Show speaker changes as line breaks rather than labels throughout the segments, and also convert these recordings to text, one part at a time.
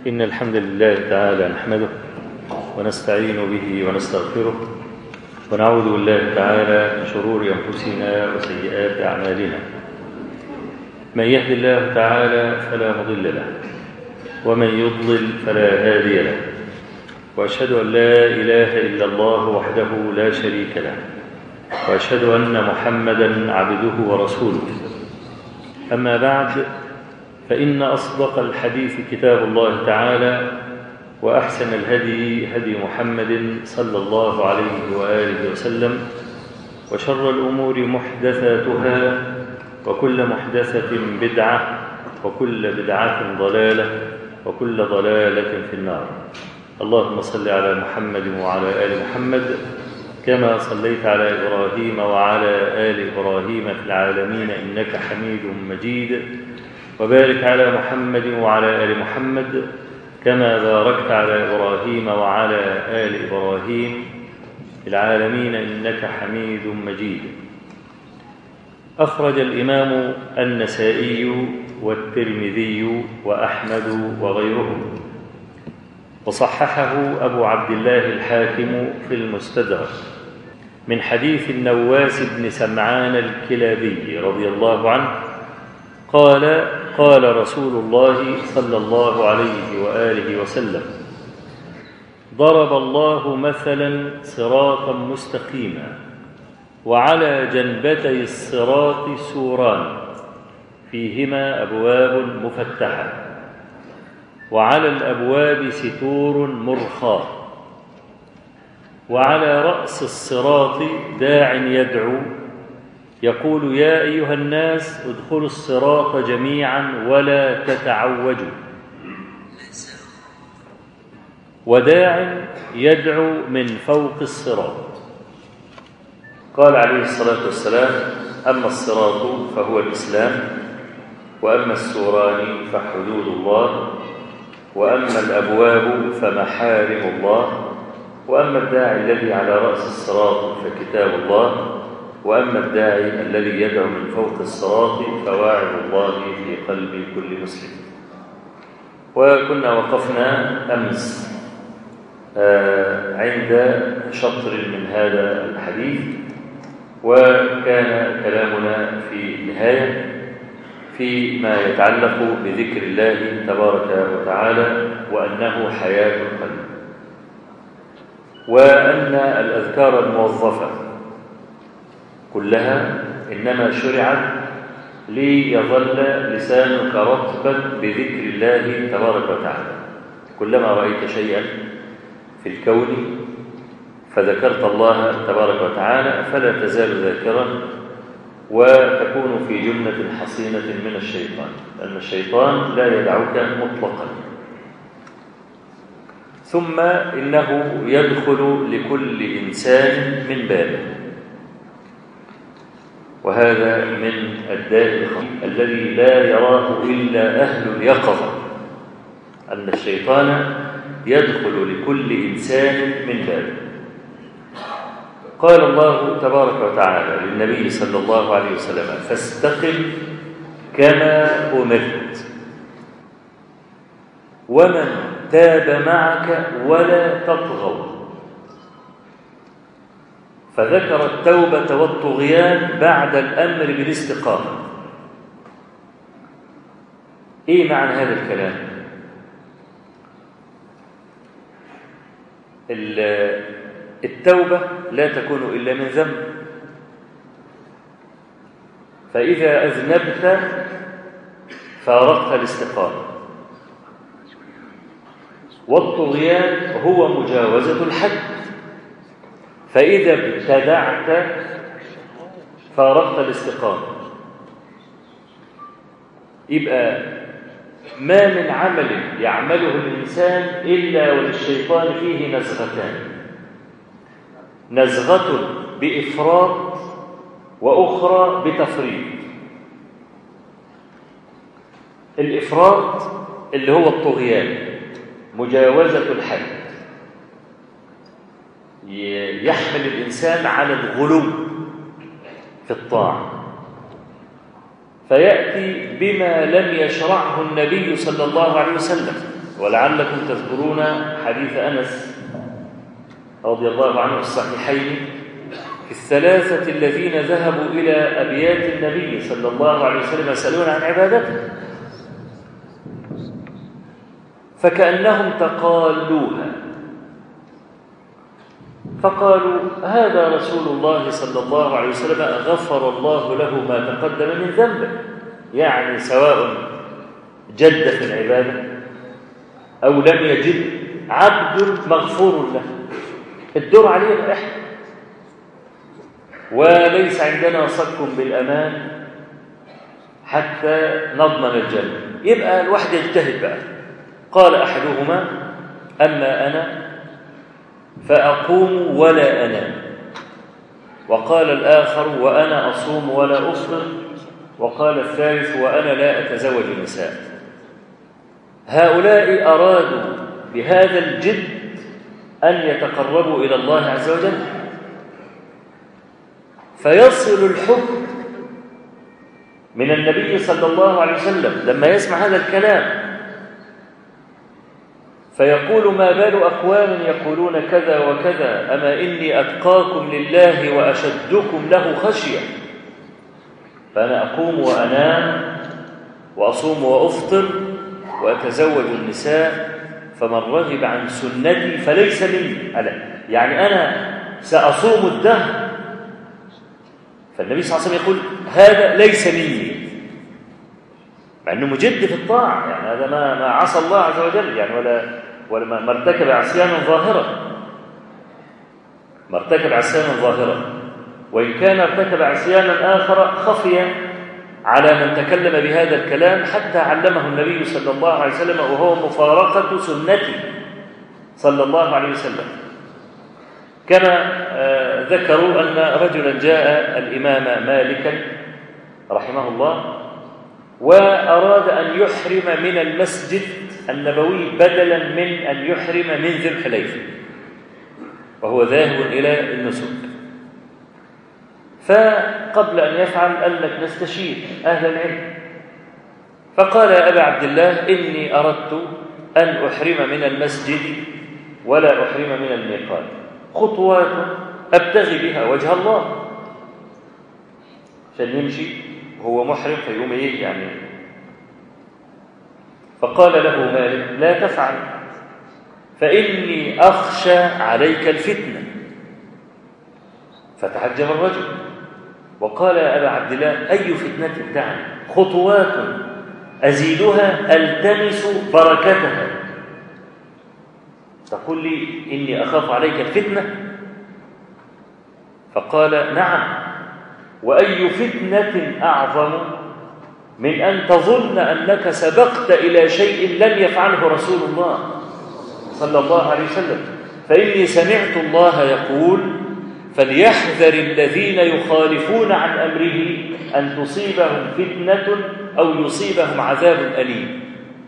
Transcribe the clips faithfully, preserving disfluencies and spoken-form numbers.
إن الحمد لله تعالى نحمده ونستعين به ونستغفره ونعوذ بالله تعالى من شرور أنفسنا وسيئات أعمالنا. من يهد الله تعالى فلا مضل له ومن يضلل فلا هادي له، وأشهد أن لا إله إلا الله وحده لا شريك له، وأشهد أن محمدًا عبده ورسوله. أما بعد، فإن أصدق الحديث كتاب الله تعالى، وأحسن الهدي هدي محمد صلى الله عليه وآله وسلم، وشر الأمور محدثاتها، وكل محدثة بدعة، وكل بدعة ضلالة، وكل ضلالة في النار. اللهم صل على محمد وعلى آل محمد كما صليت على إبراهيم وعلى آل إبراهيم في العالمين إنك حميد مجيد، وبارك على محمد وعلى آل محمد كما باركت على إبراهيم وعلى آل إبراهيم في العالمين إنك حميد مجيد. أخرج الإمام النسائي والترمذي وأحمد وغيرهم، وصححه أبو عبد الله الحاكم في المستدرك من حديث النواس بن سمعان الكلابي رضي الله عنه قال: قال رسول الله صلى الله عليه وآله وسلم: ضرب الله مثلا صراطا مستقيما، وعلى جنبتي الصراط سوران فيهما أبواب مفتحة، وعلى الأبواب ستور مرخاة، وعلى رأس الصراط داع يدعو يقول: يا أيها الناس ادخلوا الصراط جميعا ولا تتعوجوا، وداع يدعو من فوق الصراط. قال عليه الصلاة والسلام: أما الصراط فهو الإسلام، وأما السوران فحدود الله، وأما الأبواب فمحارم الله، وأما الداعي الذي على رأس الصراط فكتاب الله، وأما الداعي الذي يدعو من فوق الصراط فواعظ الله في قلب كل مسلم. وكنا وقفنا أمس عند شطر من هذا الحديث، وكان كلامنا في النهاية فيما يتعلق بذكر الله تبارك وتعالى، وأنه حياة القلب، وأن الأذكار الموظفة كلها إنما شرعت ليظل لسانك رطبا بذكر الله تبارك وتعالى. كلما رأيت شيئا في الكون فذكرت الله تبارك وتعالى فلا تزال ذاكرا، وتكون في جنة حصينة من الشيطان، لأن الشيطان لا يدعوك مطلقا. ثم إنه يدخل لكل إنسان من بابه، وهذا من الداء الخطير الذي لا يراه إلا أهل اليقظة، أن الشيطان يدخل لكل إنسان من بابه. قال الله تبارك وتعالى للنبي صلى الله عليه وسلم: فاستقم كما أمرت ومن تاب معك ولا تطغوا. فذكر التوبة والطغيان بعد الأمر بالاستقامة. إيه معنى هذا الكلام؟ التوبة لا تكون إلا من ذنب، فإذا أذنبت فارقت الاستقامة. والطغيان هو مجاوزة الحد، فإذا ابتدعت فارقت الاستقامة. يبقى ما من عمل يعمله الإنسان إلا وللشيطان فيه نزغتان: نزغة بإفراط وأخرى بتفريط. الإفراط اللي هو الطغيان، مجاوزة الحد، يحمل الإنسان على الغلو في الطاعة، فيأتي بما لم يشرعه النبي صلى الله عليه وسلم، ولعلكم تذكرون حديث أنس رضي الله عنه الصحيحين في الثلاثة الذين ذهبوا إلى أبيات النبي صلى الله عليه وسلم يسألون عن عبادته، فكأنهم تقالوها، فقالوا هذا رسول الله صلى الله عليه وسلم غفر الله له ما تقدم من ذنبه، يعني سواء جد في العبادة أو لم يجد عبد مغفور له، الدور عليه إحنا، وليس عندنا صك بالأمان حتى نضمن الجنة. يبقى الواحد يجتهد بقى. قال أحدهما أما أنا فأقوم ولا أنام، وقال الآخر وأنا أصوم ولا أفطر، وقال الثالث وأنا لا أتزوج النساء. هؤلاء أرادوا بهذا الجد أن يتقربوا إلى الله عز وجل، فيصل الحكم من النبي صلى الله عليه وسلم لما يسمع هذا الكلام، فيقول ما بال أقوام يقولون كذا وكذا، أما إني أتقاكم لله وأشدكم له خشية، فأنا أقوم وأنام وأصوم وأفطر وأتزوج النساء، فمن رغب عن سنتي فليس مني. ألا يعني أنا سأصوم الدهر، فالنبي صلى الله عليه وسلم يقول هذا ليس مني، مع أنه مجد في الطاعة، يعني هذا ما ما عصى الله عز وجل، يعني ولا ولا ما ارتكب عصيانا ظاهرا، ما ارتكب عصيانا ظاهرا، وإن كان ارتكب عصيانا آخر خفي على من تكلم بهذا الكلام حتى علمه النبي صلى الله عليه وسلم، وهو مفارقة سنته صلى الله عليه وسلم. كما ذكروا أن رجلا جاء الإمام مالكا رحمه الله وأراد أن يحرم من المسجد النبوي بدلا من أن يحرم من ذي الحليفة، وهو ذاهب إلى النسك. فقبل أن يفعل قال لك نستشير أهل العلم، فقال يا أبا عبد الله إني أردت أن أحرم من المسجد ولا أحرم من الميقات، خطوات أبتغي بها وجه الله، عشان يمشي وهو محرم فيقوم إيه يعني. فقال له مالك لا تفعل فإني أخشى عليك الفتنة. فتعجب الرجل وقال يا أبا عبد الله أي فتنة تعني؟ خطوات أزيدها ألتمس بركتها، تقول لي إني أخاف عليك الفتنة؟ فقال نعم، وأي فتنة أعظم من أن تظن أنك سبقت إلى شيء لم يفعله رسول الله صلى الله عليه وسلم، فإني سمعت الله يقول فليحذر الذين يخالفون عن أمره أن تصيبهم فتنة أو يصيبهم عذاب أليم.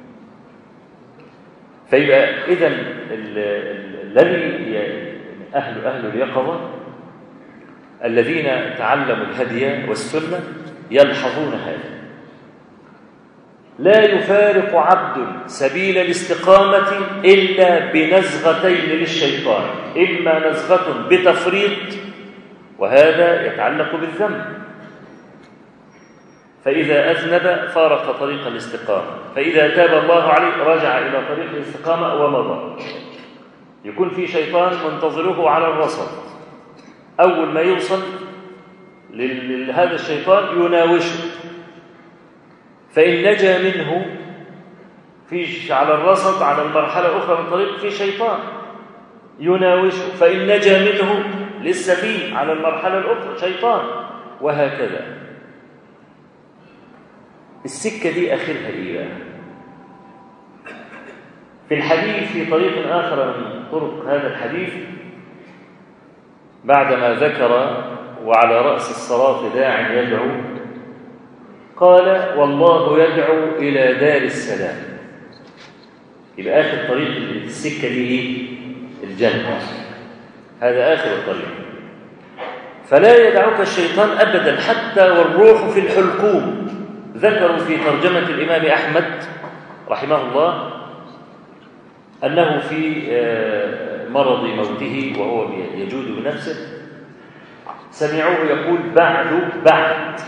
فيبقى إذن الذي أهل أهل اليقظة الذين تعلموا الهدي والسنة يلحظون هذا، لا يفارق عبد سبيل الاستقامة إلا بنزغتين للشيطان، إما نزغة بتفريط وهذا يتعلق بالذنب، فإذا أذنب فارق طريق الاستقامة، فإذا تاب الله عليه رجع إلى طريق الاستقامة ومضى. يكون في شيطان منتظره على الرصد، أول ما يوصل لهذا الشيطان يناوشه، فإن نجا منه في على الرصد على المرحلة الأخرى من طريق في شيطان يناوشه، فإن نجا منه لسه فيه على المرحلة الأخرى شيطان، وهكذا. السكة دي آخرها إيه بقى؟ في الحديث في طريق آخر من طرق هذا الحديث بعدما ذكر وعلى رأس الصراط داع يدعو قال والله يدعو إلى دار السلام. يبقى آخر طريق السكة دي إيه؟ الجنة، هذا آخر الطريق. فلا يدعوك الشيطان أبدا حتى والروح في الحلقوم. ذكروا في ترجمة الإمام أحمد رحمه الله أنه في مرض موته وهو يجود بنفسه سمعوه يقول بعد بعد،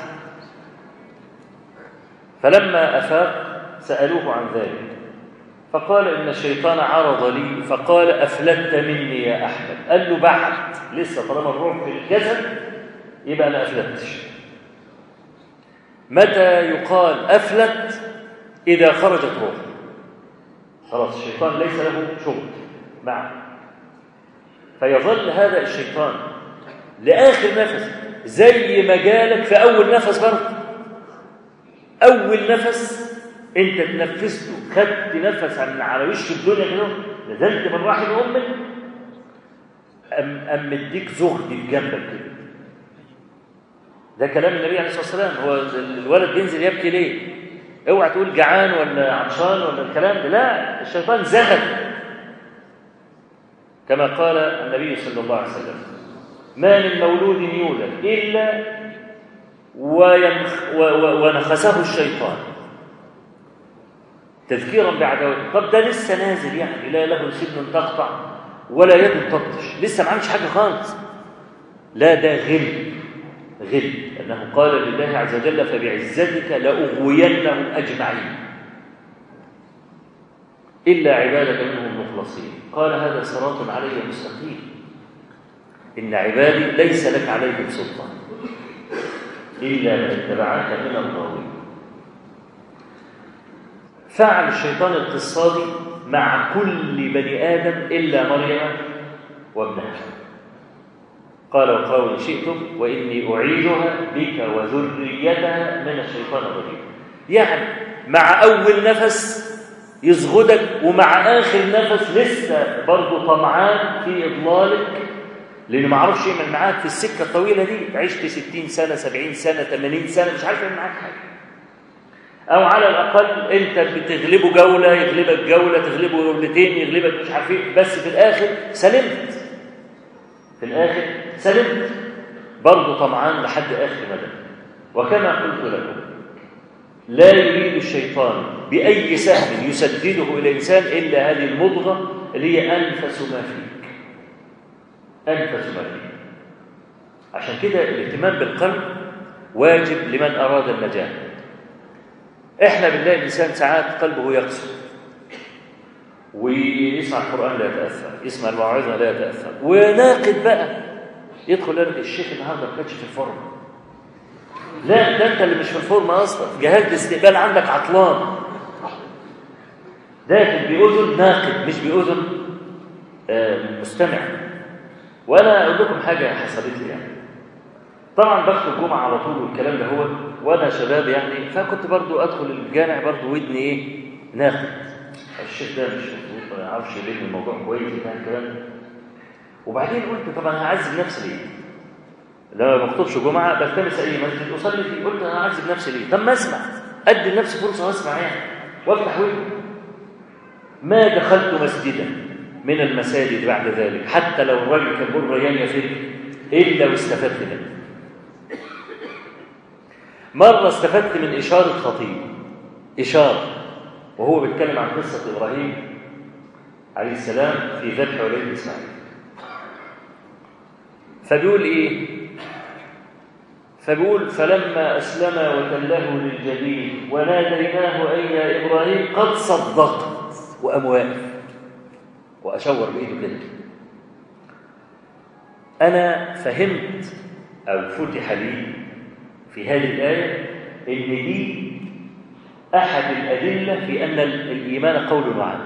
فلما أفاق سألوه عن ذلك فقال إن الشيطان عرض لي فقال أفلت مني يا أحمد. قال له بعد، لسه طالما الروح في الجسد يبقى أنا أفلتش. متى يقال أفلت؟ إذا خرجت روح، خلاص الشيطان ليس له شغل معه، فيظل هذا الشيطان لآخر نفس، زي ما جالك في أول نفس برضه. أول نفس أنت تنفسته، خدت نفس عن على وش الدنيا كده، نزلت من رحم أمك، أم أم مديك زغد في جنبك كده. ده كلام النبي عليه الصلاة والسلام. هو الولد بينزل يبكي ليه؟ اوعى تقول جعان ولا عطشان ولا الكلام ده، لا، الشيطان زغد كما قال النبي صلى الله عليه وسلم: ما من مولود يولد إلا وينخ ونخسه الشيطان تذكيرا بعداوته. طب ده لسه نازل يعني، لا له سن تقطع ولا يد تبطش، لسه ما عملش حاجة خالص. لا، ده غل غل، أنه قال لله عز وجل: فبعزتك لأغوينهم أجمعين إلا عبادك منهم المخلصين. قال: هذا صراط علي مستقيم، إن عبادي ليس لك عليهم سلطان إلا من اتبعك من الغاوين. فعل الشيطان القصة دي مع كل بني آدم إلا مريم وابنها. قال: وقالوا إن شئتم وإني أعيذها بك وذريتها من الشيطان الرجيم. يعني مع أول نفس يزغدك، ومع آخر نفس لسه برضه طمعان في إضلالك، لأنه ما عرفش يعمل معاك في السكة الطويلة دي. عشت ستين سنة سبعين سنة ثمانين سنة مش عارف يعمل معاك حاجة، أو على الأقل أنت بتغلبه جولة يغلبك جولة، تغلبه جولتين يغلبك مش عارف إيه، بس في الآخر سلمت، في الآخر سلمت، برضه طمعان لحد آخر مدى. وكما قلت لكم، لا يريد الشيطان بأي سهم يسدده إلى الإنسان إلا هذه المضغة اللي هي أنفس ما فيك، أنفس ما فيك. عشان كده الاهتمام بالقلب واجب لمن أراد النجاة. إحنا بنلاقي الإنسان ساعات قلبه يقسو، ويسمع القرآن لا يتأثر، يسمع الموعظة لا يتأثر، وناقد بقى يدخل لك الشيخ النهارده ما كانش في الفورم. لا، ده انت اللي مش في الفورم اصلا، جهاز الاستقبال عندك عطلان. داخل بأذن ناقد مش بأذن آه مستمع. وانا اقول لكم حاجه حصلت لي يعني. طبعا بخطب الجمعه على طول والكلام ده هو، وانا شباب يعني، فكنت برضو ادخل الجامع برضو ودني ايه ناقد. الشيخ ده مش مظبوط، ما يعرفش يلم الموضوع كويس بتاع الكلام. وبعدين قلت طب انا هعذب نفسي ليه؟ لما ما بخطبش جمعه بلتمس اي مسجد اصلي فيه، قلت انا هعذب نفسي ليه؟ طب ما اسمع، ادي لنفسي فرصه واسمع يعني، وافتح ودني. ما دخلت مسجدا من المساجد بعد ذلك حتى لو الراجل كان بيقول ريان يفر الا واستفدت منه. مره استفدت من اشاره خطيب، اشاره وهو بيتكلم عن قصه ابراهيم عليه السلام في ذبح وليد اسماعيل. فبيقول ايه؟ فبيقول فلما اسلم وتله للجبين وناديناه اي يا ابراهيم قد صدقت، وقام واقف واشاور بايده كده. انا فهمت او فتح لي في هذه الايه ان دي احد الادله في ان الايمان قول وعمل،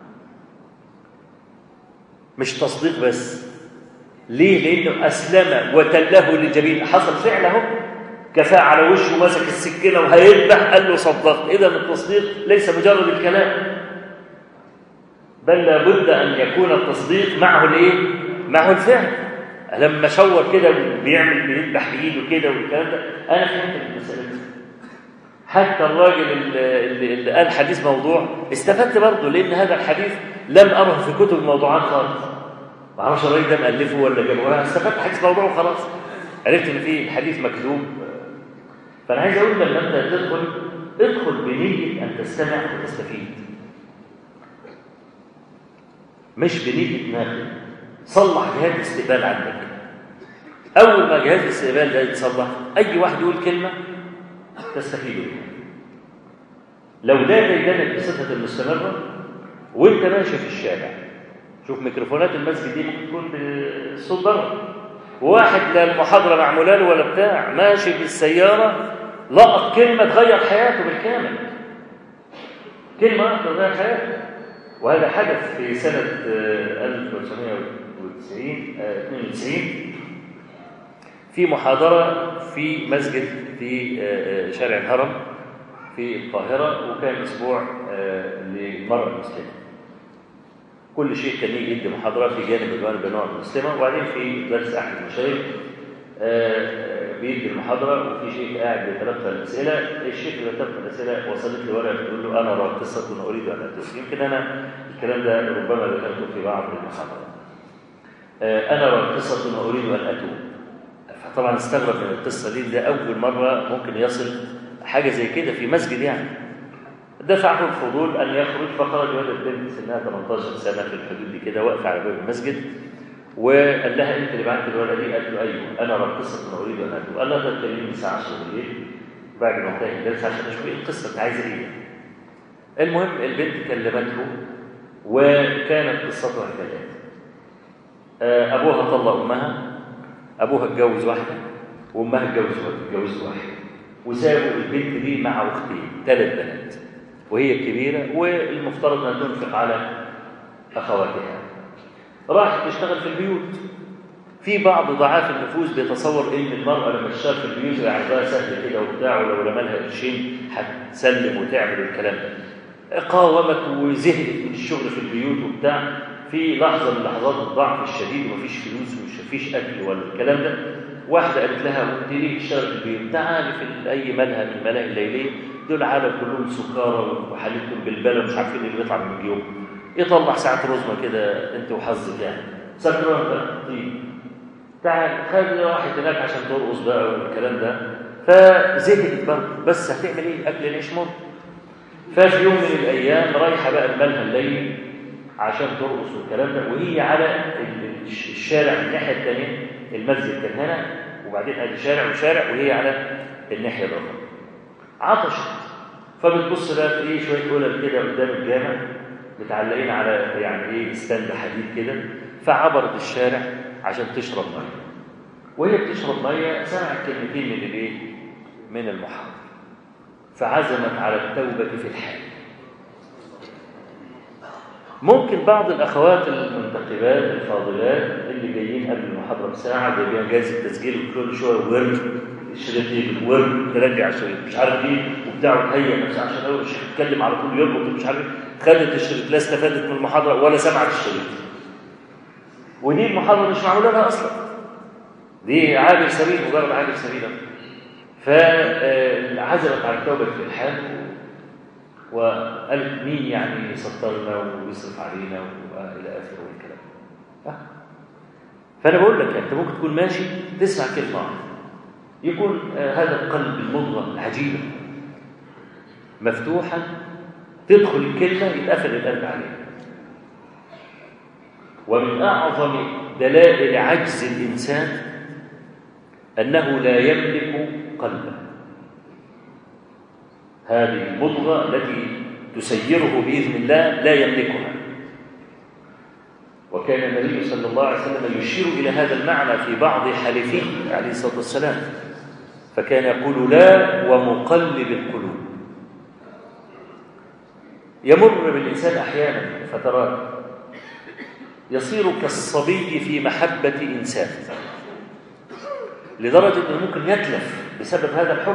مش تصديق بس. ليه؟ لانه اسلم وتله للجبين، حصل فعل اهو، كفاه على وشه ومسك السكينه وهيذبح، قال له صدقت. اذا التصديق ليس مجرد الكلام، بل لابد ان يكون التصديق معه الايه؟ معه الفعل. لما شور كده بيعمل بيذبح بايده كده والكلام ده، انا فهمت المساله دي. حتى الراجل اللي, اللي قال حديث موضوع استفدت برضه، لان هذا الحديث لم اره في كتب الموضوعات خالص، ما اعرفش الراجل ده مؤلفه ولا جابه، استفدت حديث موضوع وخلاص، عرفت ان فيه الحديث مكذوب. فانا عايز اقول لما انت تدخل ادخل بنيه ان تستمع وتستفيد. مش بنيجي ناخد. صلح جهاز الاستقبال عندك. أول ما جهاز الاستقبال ده يتصلح، أي واحد يقول كلمة تستفيد منها. لو ده بيدانك بصفة المستمرة وانت ماشي في الشارع، شوف ميكروفونات المسجد دي ممكن تكون بالصوت بره، وواحد لا المحاضرة معمولة له ولا بتاع، ماشي بالسيارة لقط كلمة تغير حياته بالكامل. كلمة واحدة تغير حياته. وهذا حدث في سنة ألف وتسعمائة واثنين وتسعين في محاضرة في مسجد في شارع الهرم في القاهرة، وكان أسبوع للمرأة المسلمة. كل شيء كان يجي يدي محاضرات في جانب الجوانب النوع المسلمة، وبعدين في درس أحد المشايخ بيدي المحاضرة وفي شيخ قاعد بيتلقى الأسئلة. الشيخ اللي بيتلقى الأسئلة وصلت لي ورقة بتقول له أنا أرى قصة وأريد أن أتوب. يمكن أنا الكلام ده ربما ذكرته في بعض المحاضرات. أنا أرى قصة وأريد أن أتوب. فطبعا استغرب من القصة دي، ده أول مرة ممكن يصل حاجة زي كده في مسجد يعني. دفعه الفضول أن يخرج، فخرج ولد بنت سنها ثمانية عشر سنة في الحدود دي كده، واقفة على باب المسجد، وقال لها أنت اللي بعت الورقة دي؟ قالت له أيوه، أنا أرى قصة أريد أن أتوب. قال لها طب كلمني الساعة عشرة بالليل بعد ما انتهى الدرس عشان أشوف إيه القصة، أنت عايزة إيه؟ المهم البنت كلمته وكانت قصتها كالآتي. أبوها طلق أمها، أبوها اتجوز واحدة وأمها اتجوزت واحدة، وسابوا البنت دي مع أختين، ثلاث بنات، وهي الكبيرة والمفترض أن تنفق على أخواتها. راحت تشتغل في البيوت. في بعض ضعاف النفوس بيتصور إن المرأة لما تشتغل في البيوت يبقى عندها سهل كده وبتاع، ولو رمى لها قرشين هتسلم وتعمل الكلام ده. قاومت وزهقت من الشغل في البيوت وبتاع. في لحظة من لحظات الضعف الشديد ومفيش فلوس ومفيش أكل ولا الكلام ده، واحدة قالت لها وانت ليه تشتغل في البيوت؟ تعالي في أي ملهى من الملاهي الليلية، دول عالم كلهم سكارى وحالتهم بالبلة ومش عارفين اللي بيطلع من اليوم، يطلع ساعة رزمة كده انت وحظك يعني سكران بقى طيب. تعال خلي راحت هناك عشان ترقص بقى والكلام ده. فزهقت برضه، بس هتعمل ايه؟ أكل العيش مر. ففي يوم من الأيام رايحة بقى الملهى الليلي عشان ترقص والكلام ده، وهي على الشارع من الناحية الثانية، المسجد كان هنا وبعدين ادي شارع وشارع، وهي على الناحية الأخرى. عطشت، فبتبص بقى ايه شوية قلل كده قدام الجامع متعلقين على يعني ايه ستاند حديد كده، فعبرت الشارع عشان تشرب ميه. وهي بتشرب ميه سمعت كلمتين من الايه؟ من المحاضر، فعزمت على التوبة في الحال. ممكن بعض الأخوات المنتقبات الفاضلات اللي جايين قبل المحاضرة بساعة جايبين جهاز التسجيل وكل شوية ورد الشريط يجي ورد ترجع الشريط مش عارف ايه وبتاع، وتهيئ نفسها عشان اول الشيخ يتكلم على طول يربط مش عارف خدت الشريط، لا استفادت من المحاضرة ولا سمعت الشريط. ودي المحاضرة مش معمولة لها أصلا، دي عابر سبيل، مجرد عابر سبيل. فعزمت على التوبة في الحال وقالت مين يعني يسطرنا ويصرف علينا والى اخره والكلام. أه؟ فانا بقول لك انت ممكن تكون ماشي تسمع كلمه يكون آه هذا القلب المضغه العجيبه مفتوحا، تدخل الكلمه يتقفل القلب عليها. ومن اعظم دلائل عجز الانسان انه لا يملك قلبه، هذه المضغة التي تسيره بإذن الله لا يملكها. وكان النبي صلى الله عليه وسلم يشير إلى هذا المعنى في بعض حلفه عليه الصلاة والسلام، فكان يقول لا ومقلب القلوب. يمر بالإنسان أحيانا فترات يصير كالصبي في محبة إنسان، لدرجة أنه ممكن يتلف بسبب هذا الحب،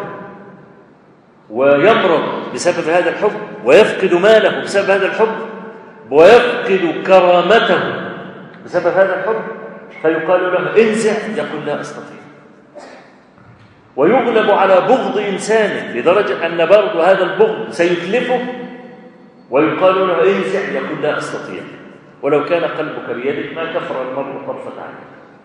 ويمرض بسبب هذا الحب، ويفقد ماله بسبب هذا الحب، ويفقد كرامته بسبب هذا الحب، فيقال له انزع يقول لا أستطيع. ويغلب على بغض إنسان لدرجة أن برضو هذا البغض سيتلفه، ويقال له انزع يقول لا أستطيع. ولو كان قلبك بيدك ما كفر المرء طرفة عين.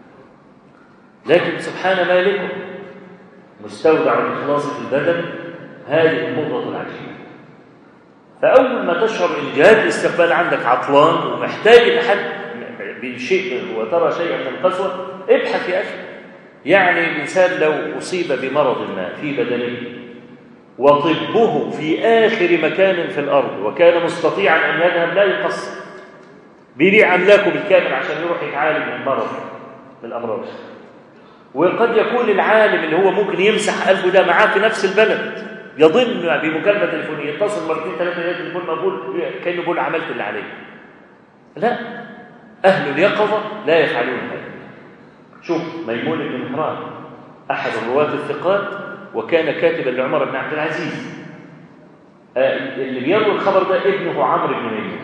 لكن سبحان مالكه مستودع الإخلاص في البدن، هذه المضغة العجيبة. فأول ما تشعر إن جهاز الاستقبال عندك عطلان ومحتاج إن حد بشيء وترى شيئا من القسوة، ابحث يا أخي. يعني الإنسان لو أصيب بمرض ما في بدنه وطبه في آخر مكان في الأرض وكان مستطيعا أن يذهب، لا يقصر، بيبيع أملاكه بالكامل عشان يروح يتعالج من مرض من الأمراض. وقد يكون العالم اللي هو ممكن يمسح ألفه ده معاه في نفس البلد، يظن بمكالمة تليفونية يتصل مرتين ثلاثة يلاقي التليفون مقبول، كأنه بيقول عملت اللي عليه. لا، أهل اليقظة لا يفعلون هذا. شوف ميمون بن مهران أحد الرواة الثقات، وكان كاتبا لعمر بن عبد العزيز. اللي بيروي الخبر ده ابنه عمرو بن ميمون.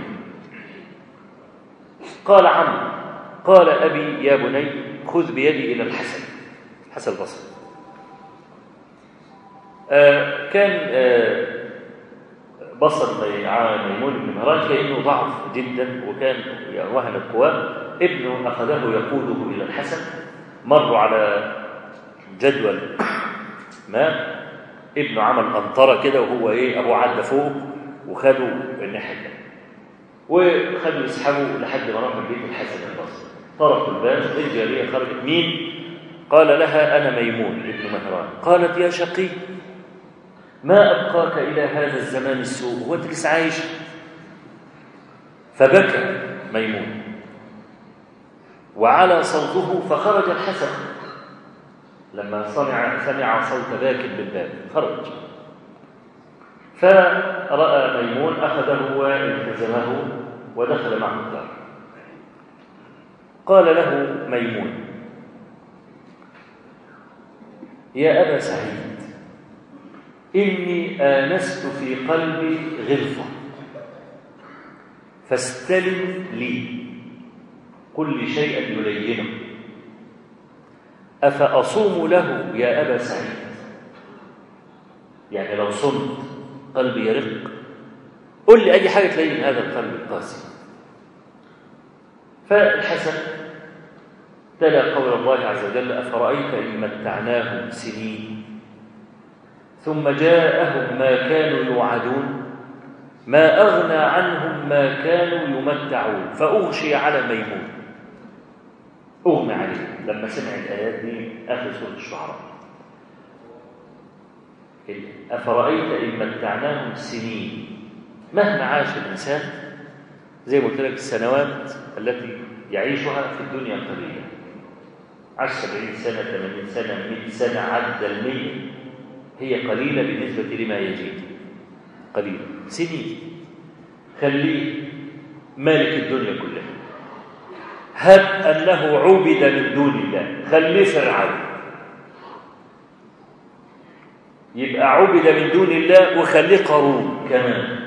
قال عمرو: قال أبي يا بني خذ بيدي إلى الحسن، حسن البصري. آه كان آه بصر ميمون بن مهران كأنه ضعف جدا وكان وهن القوى. ابنه أخذه يقوده إلى الحسن. مروا على جدول ما، ابنه عمل قنطرة كده وهو إيه أبوه عدى فوق وخدوا الناحية وخدوا يسحبوا لحد ما راحوا بيت الحسن البصري. طرقوا الباب، الجارية خرجت. مين؟ قال لها: أنا ميمون ابن مهران. قالت: يا شقي، ما أبقاك إلى هذا الزمان السوء، هو أنت لسه عايش؟ فبكى ميمون وعلى صوته، فخرج الحسن لما سمع سمع صوت باك بالباب، خرج. فرأى ميمون، أخذه والتزمه ودخل معه الدار. قال له ميمون: يا أبا سعيد، إني آنست في قلبي غلظة، فاستلم لي، قل لي شيئا يلينه، أفأصوم له يا أبا سعيد؟ يعني لو صمت قلبي يرق، قل لي أي حاجة تلين هذا القلب القاسي. فالحسن تلا قول الله عز وجل: أفرأيت إن متعناهم سنين ثم جاءهم ما كانوا يوعدون ما أغنى عنهم ما كانوا يمتعون. فأغشي على ميمون، أغمى عليه لما سمع الآيات دي آخر سورة الشعراء. أفرأيت إن متعناهم سنين. مهما عاش الإنسان زي ما قلت لك السنوات التي يعيشها في الدنيا قليلة، عاش سبعين سنة، ثمانين سنة، مئة سنة، عدى المية، هي قليلة بالنسبة لما يجيب، قليلة. سنين خليه مالك الدنيا كلها، هب أنه عبد من دون الله، خليه فرعون، يبقى عبد من دون الله، وخليه قارون كمان.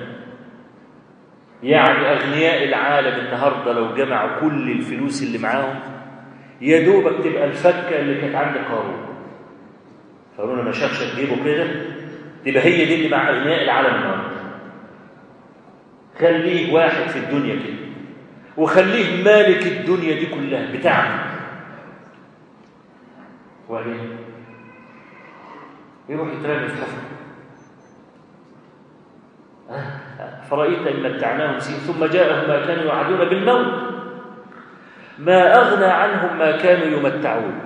يعني أغنياء العالم النهاردة لو جمعوا كل الفلوس اللي معاهم يا دوبك تبقى الفكة اللي كانت عند قارون. قارون ما شافش تجيبه كده، تبقى هي دي اللي مع أغنياء العالم النهاردة. خليه واحد في الدنيا كده، وخليه مالك الدنيا دي كلها بتاعته، وبعدين يروح يترمي في حفره. فرأيت إن متعناهم سنين ثم جاءهم ما كانوا يوعدون بالموت ما أغنى عنهم ما كانوا يمتعون.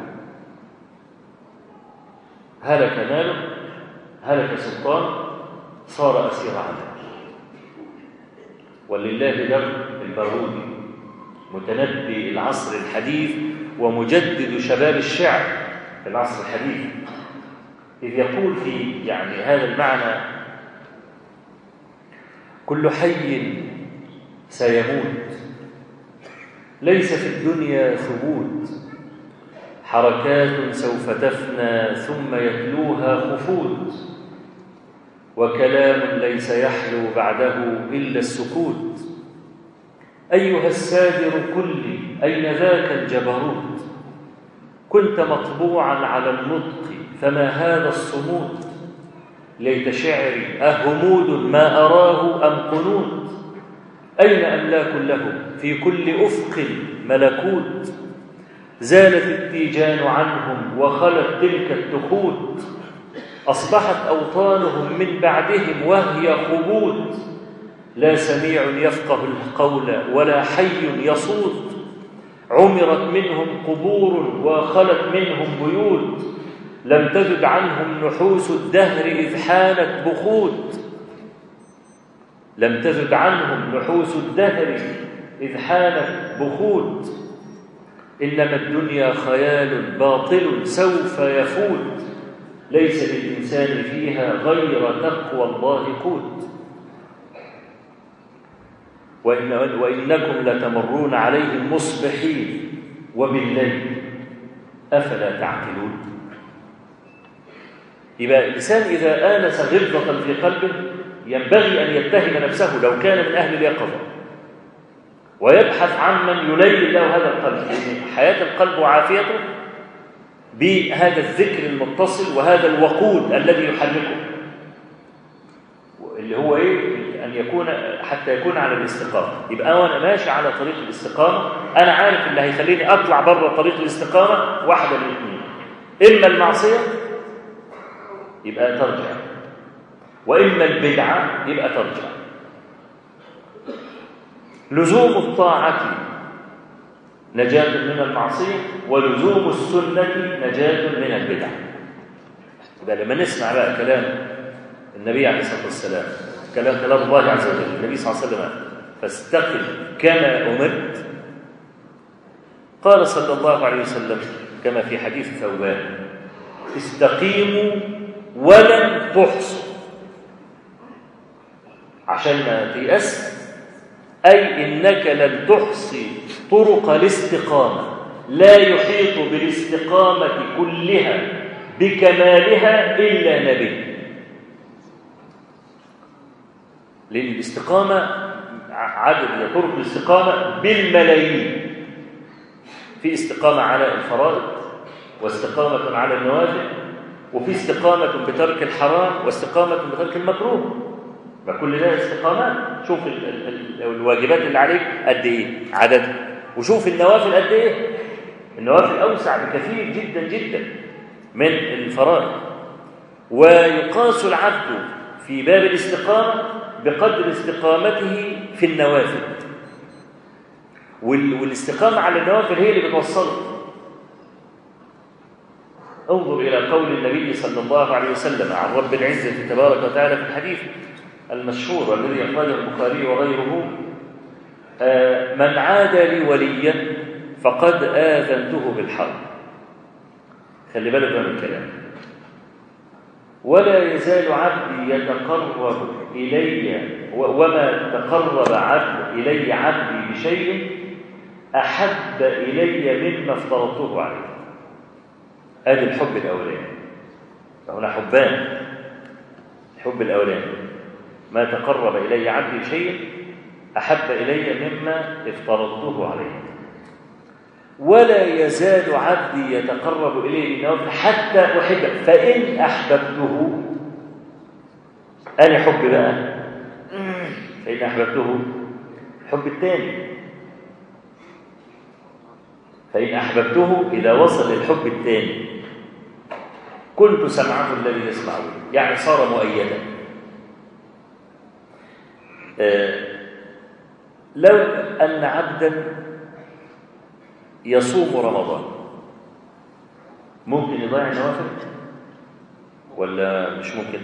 هلك ماله، هلك سلطان، صار أسير عمل. ولله در البارودي متنبي العصر الحديث ومجدد شباب الشعر في العصر الحديث، إذ يقول في يعني هذا المعنى: كل حي سيموت، ليس في الدنيا ثبوت، حركات سوف تفنى ثم يتلوها خفوت، وكلام ليس يحلو بعده إلا السكوت. أيها السادر كلي أين ذاك الجبروت؟ كنت مطبوعا على النطق فما هذا الصمود؟ ليت شعري أهمود ما أراه أم قنوت؟ أين أملاك له في كل أفق ملكوت؟ زالت التيجان عنهم وخلت تلك التخوت، أصبحت أوطانهم من بعدهم وهي خبوت. لا سميع يفقه القول ولا حي يصوت، عمرت منهم قبور وخلت منهم بيوت، لم تزد عنهم نحوس الدهر إذ حانت بخوت، لم تزد عنهم نحوس الدهر إذ حانت بخوت، إنما الدنيا خيال باطل سوف يفوت، ليس للإنسان فيها غير تقوى الله قوت. وإن وإنكم لتمرون عليهم مصبحين وبالليل أفلا تعقلون. يبقى الإنسان إذا آنس غلظة في قلبه ينبغي أن يتهم نفسه لو كان من أهل اليقظة ويبحث عن من يلين له هذا القلب، لأن حياة القلب وعافيته بهذا الذكر المتصل وهذا الوقود الذي يحركه، اللي هو إيه؟ أن يكون حتى يكون على الاستقامة. يبقى وأنا ماشي على طريق الاستقامة أنا عارف اللي هيخليني أطلع بره طريق الاستقامة واحدة من الاثنين، إما المعصية يبقى ترجع، وإما البدعة يبقى ترجع. لزوم الطاعة نجاة من المعصية، ولزوم السنة نجاة من البدع. يبقى لما نسمع بقى كلام النبي عليه الصلاة والسلام، كلام كلام الله عز وجل، النبي صلى الله عليه وسلم فاستقم كما أمرت، قال صلى الله عليه وسلم كما في حديث ثوبان: استقيموا ولن تحصوا. عشان ما تيأس، أي إنك لن تحصي طرق الاستقامة، لا يحيط بالاستقامة كلها بكمالها إلا نبي. لأن الاستقامة عدد طرق الاستقامة بالملايين، في استقامة على الفرائض، واستقامة على النوافل، وفي استقامة بترك الحرام، واستقامة بترك المكروه. فكل ده استقامات. شوف ال ال الواجبات اللي عليك قد ايه عددها، وشوف النوافل قد ايه. النوافل اوسع بكثير جدا جدا من الفرائض. ويقاس العبد في باب الاستقامة بقدر استقامته في النوافل، والاستقامة على النوافل هي اللي بتوصله. انظر إلى قول النبي صلى الله عليه وسلم عن رب العزة تبارك وتعالى في الحديث المشهور الذي أخرجه البخاري وغيره: آه من عاد لي وليا فقد آذنته بالحرب. خلي بالك من الكلام. ولا يزال عبدي يتقرب إلي، وما تقرب عبد إلي عبدي بشيء أحب إلي مما افترضته عليه. هذا الحب الأولاني. فهنا حبان. الحب الأولاني: ما تقرب إلي عبدي بشيء أحب إلي مما افترضته عليه. ولا يزال عبدي يتقرب إلي بالنوافل حتى أحبه، فإن أحببته، أنا حب بقى، فإن أحببته حب الثاني. فإن أحببته إذا وصل للحب الثاني كنت سمعه الذي يسمع به، يعني صار مؤيدا. آه لو أن عبدا يصوم رمضان ممكن يضيع النوافل ولا مش ممكن؟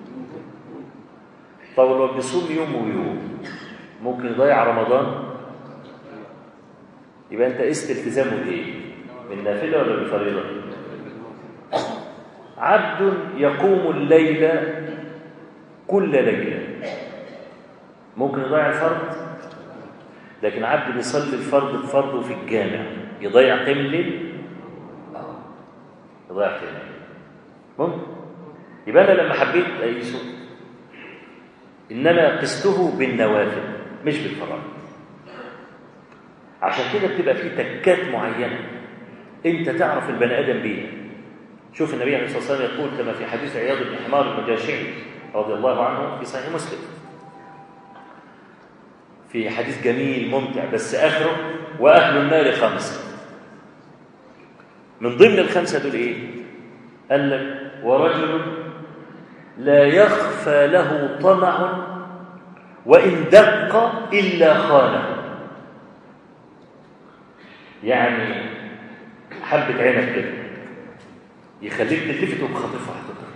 طب لو بيصوم يوم ويوم ممكن يضيع رمضان؟ يبقى أنت قست التزامه بإيه؟ بالنافلة ولا بالفريضة؟ عبد يقوم الليل كل ليلة ممكن يضيع الفرض، لكن عبد بيصلي الفرض بفرضه في الجامع يضيع قيام الليل؟ يضيع قيام الليل ممكن. يبقى أنا لما حبيت أقيسه إنما قسته بالنوافل مش بالفرائض. عشان كده بتبقى فيه تكات معينة أنت تعرف البني آدم بيها. شوف النبي عليه الصلاة والسلام يقول كما في حديث عياض بن حمار المجاشعي رضي الله عنه في صحيح مسلم، في حديث جميل ممتع بس آخره: وأهل النار خمسة. من ضمن الخمسة دول إيه؟ قال لك: ورجل لا يخفى له طمع وإن دق إلا خانه. يعني حبة عينك كده يخليك تلتفت وتخطفها حتى.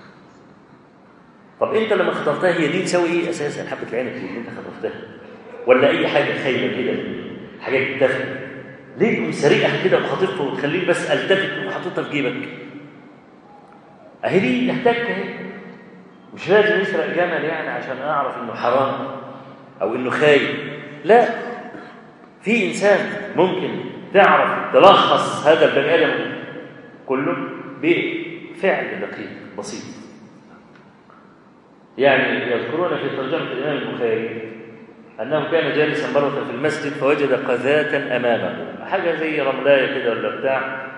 طب انت لما خطفتها هي دي تساوي ايه اساسا؟ حبة العينك اللي انت خطفتها ولا اي حاجة خايبة كده، حاجات تافهة، ليه تكون سريعة كده وخطفته وتخليك بس التفت وحطيتها في جيبك؟ اهي دي تحتاج اهي. مش لازم يسرق جمل يعني عشان اعرف انه حرام او انه خايب، لا، في انسان ممكن تعرف تلخص هذا البني ادم كله بفعل دقيق بسيط. يعني يذكرون في ترجمة الإمام البخاري أنه كان جالسا مرة في المسجد فوجد قذاة أمامه، حاجة زي رملاية كده ولا بتاع.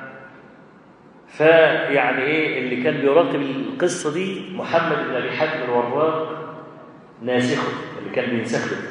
فيعني إيه اللي كان بيراقب القصة دي؟ محمد بن أبي حاتم الوراق ناسخه، اللي كان بينسخ له.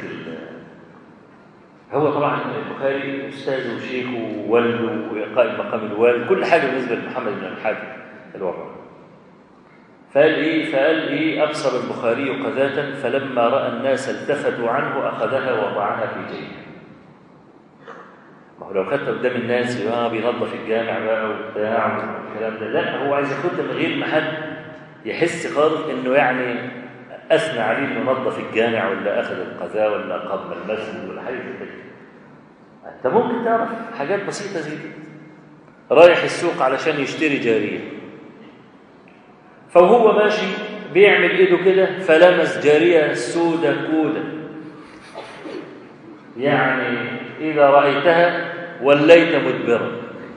هو طبعا البخاري أستاذه وشيخه ووالده وقائد مقام الوالد، كل حاجة بالنسبة لمحمد بن أبي حاتم الوراق. فقال إيه؟ فقال إيه؟ أبصر البخاري قذاة فلما رأى الناس التفتوا عنه أخذها ووضعها في جيبه. ما هو لو خدتها قدام الناس يبقى بينظف الجامع بقى وبتاع والكلام ده، لا، هو عايز ياخدها من غير ما حد يحس خالص إنه يعني أثنى عليه إنه نظف الجامع ولا أخذ القذاة ولا قضم المسجد ولا حاجة زي كده. أنت ممكن تعرف حاجات بسيطة زي كده. رايح السوق علشان يشتري جارية، فهو ماشي بيعمل ايده كده فلمس جارية سودة كودة، يعني إذا رأيتها وليت مدبرا.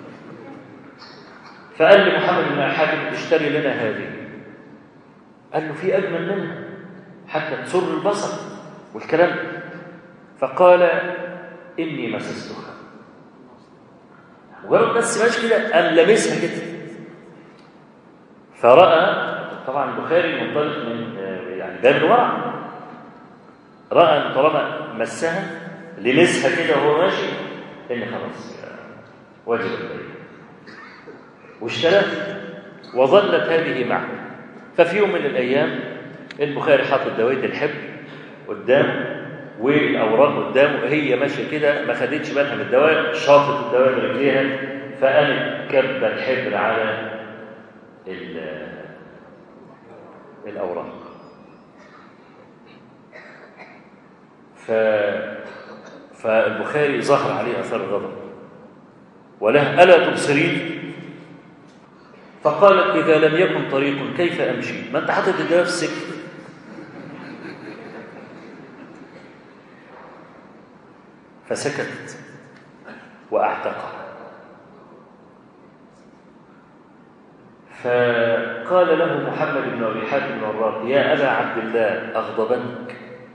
فقال لمحمد بن حاتم اشتري لنا هذه. قال له في أجمل منها حتى تسر البصر والكلام. فقال إني مسستها. مجرد بس ماشي كده قام لمسها كده، فرأى طبعا البخاري منطلق من يعني باب الورع، رأى ان طالما مسها لمسها كده وهو ماشي ان خلاص وجب البيع، واشترى وظلت هذه معه. ففي يوم من الايام البخاري حاطط دوايه الحبر قدامه والاوراق قدامه، هي ماشيه كده ما خدتش بالها من الدواء، شاطت الدواء برجليها فقامت كب الحبر على الأوراق. ف... فالبخاري ظهر عليه أثر الغضب وله ألا تبصرين؟ فقالت إذا لم يكن طريق كيف أمشي؟ ما أنت حاطط الدواء في السكة. فسكت وأعتقها. فقال له محمد بن أبي حاتم الوراق يا أبا عبد الله أغضبنك؟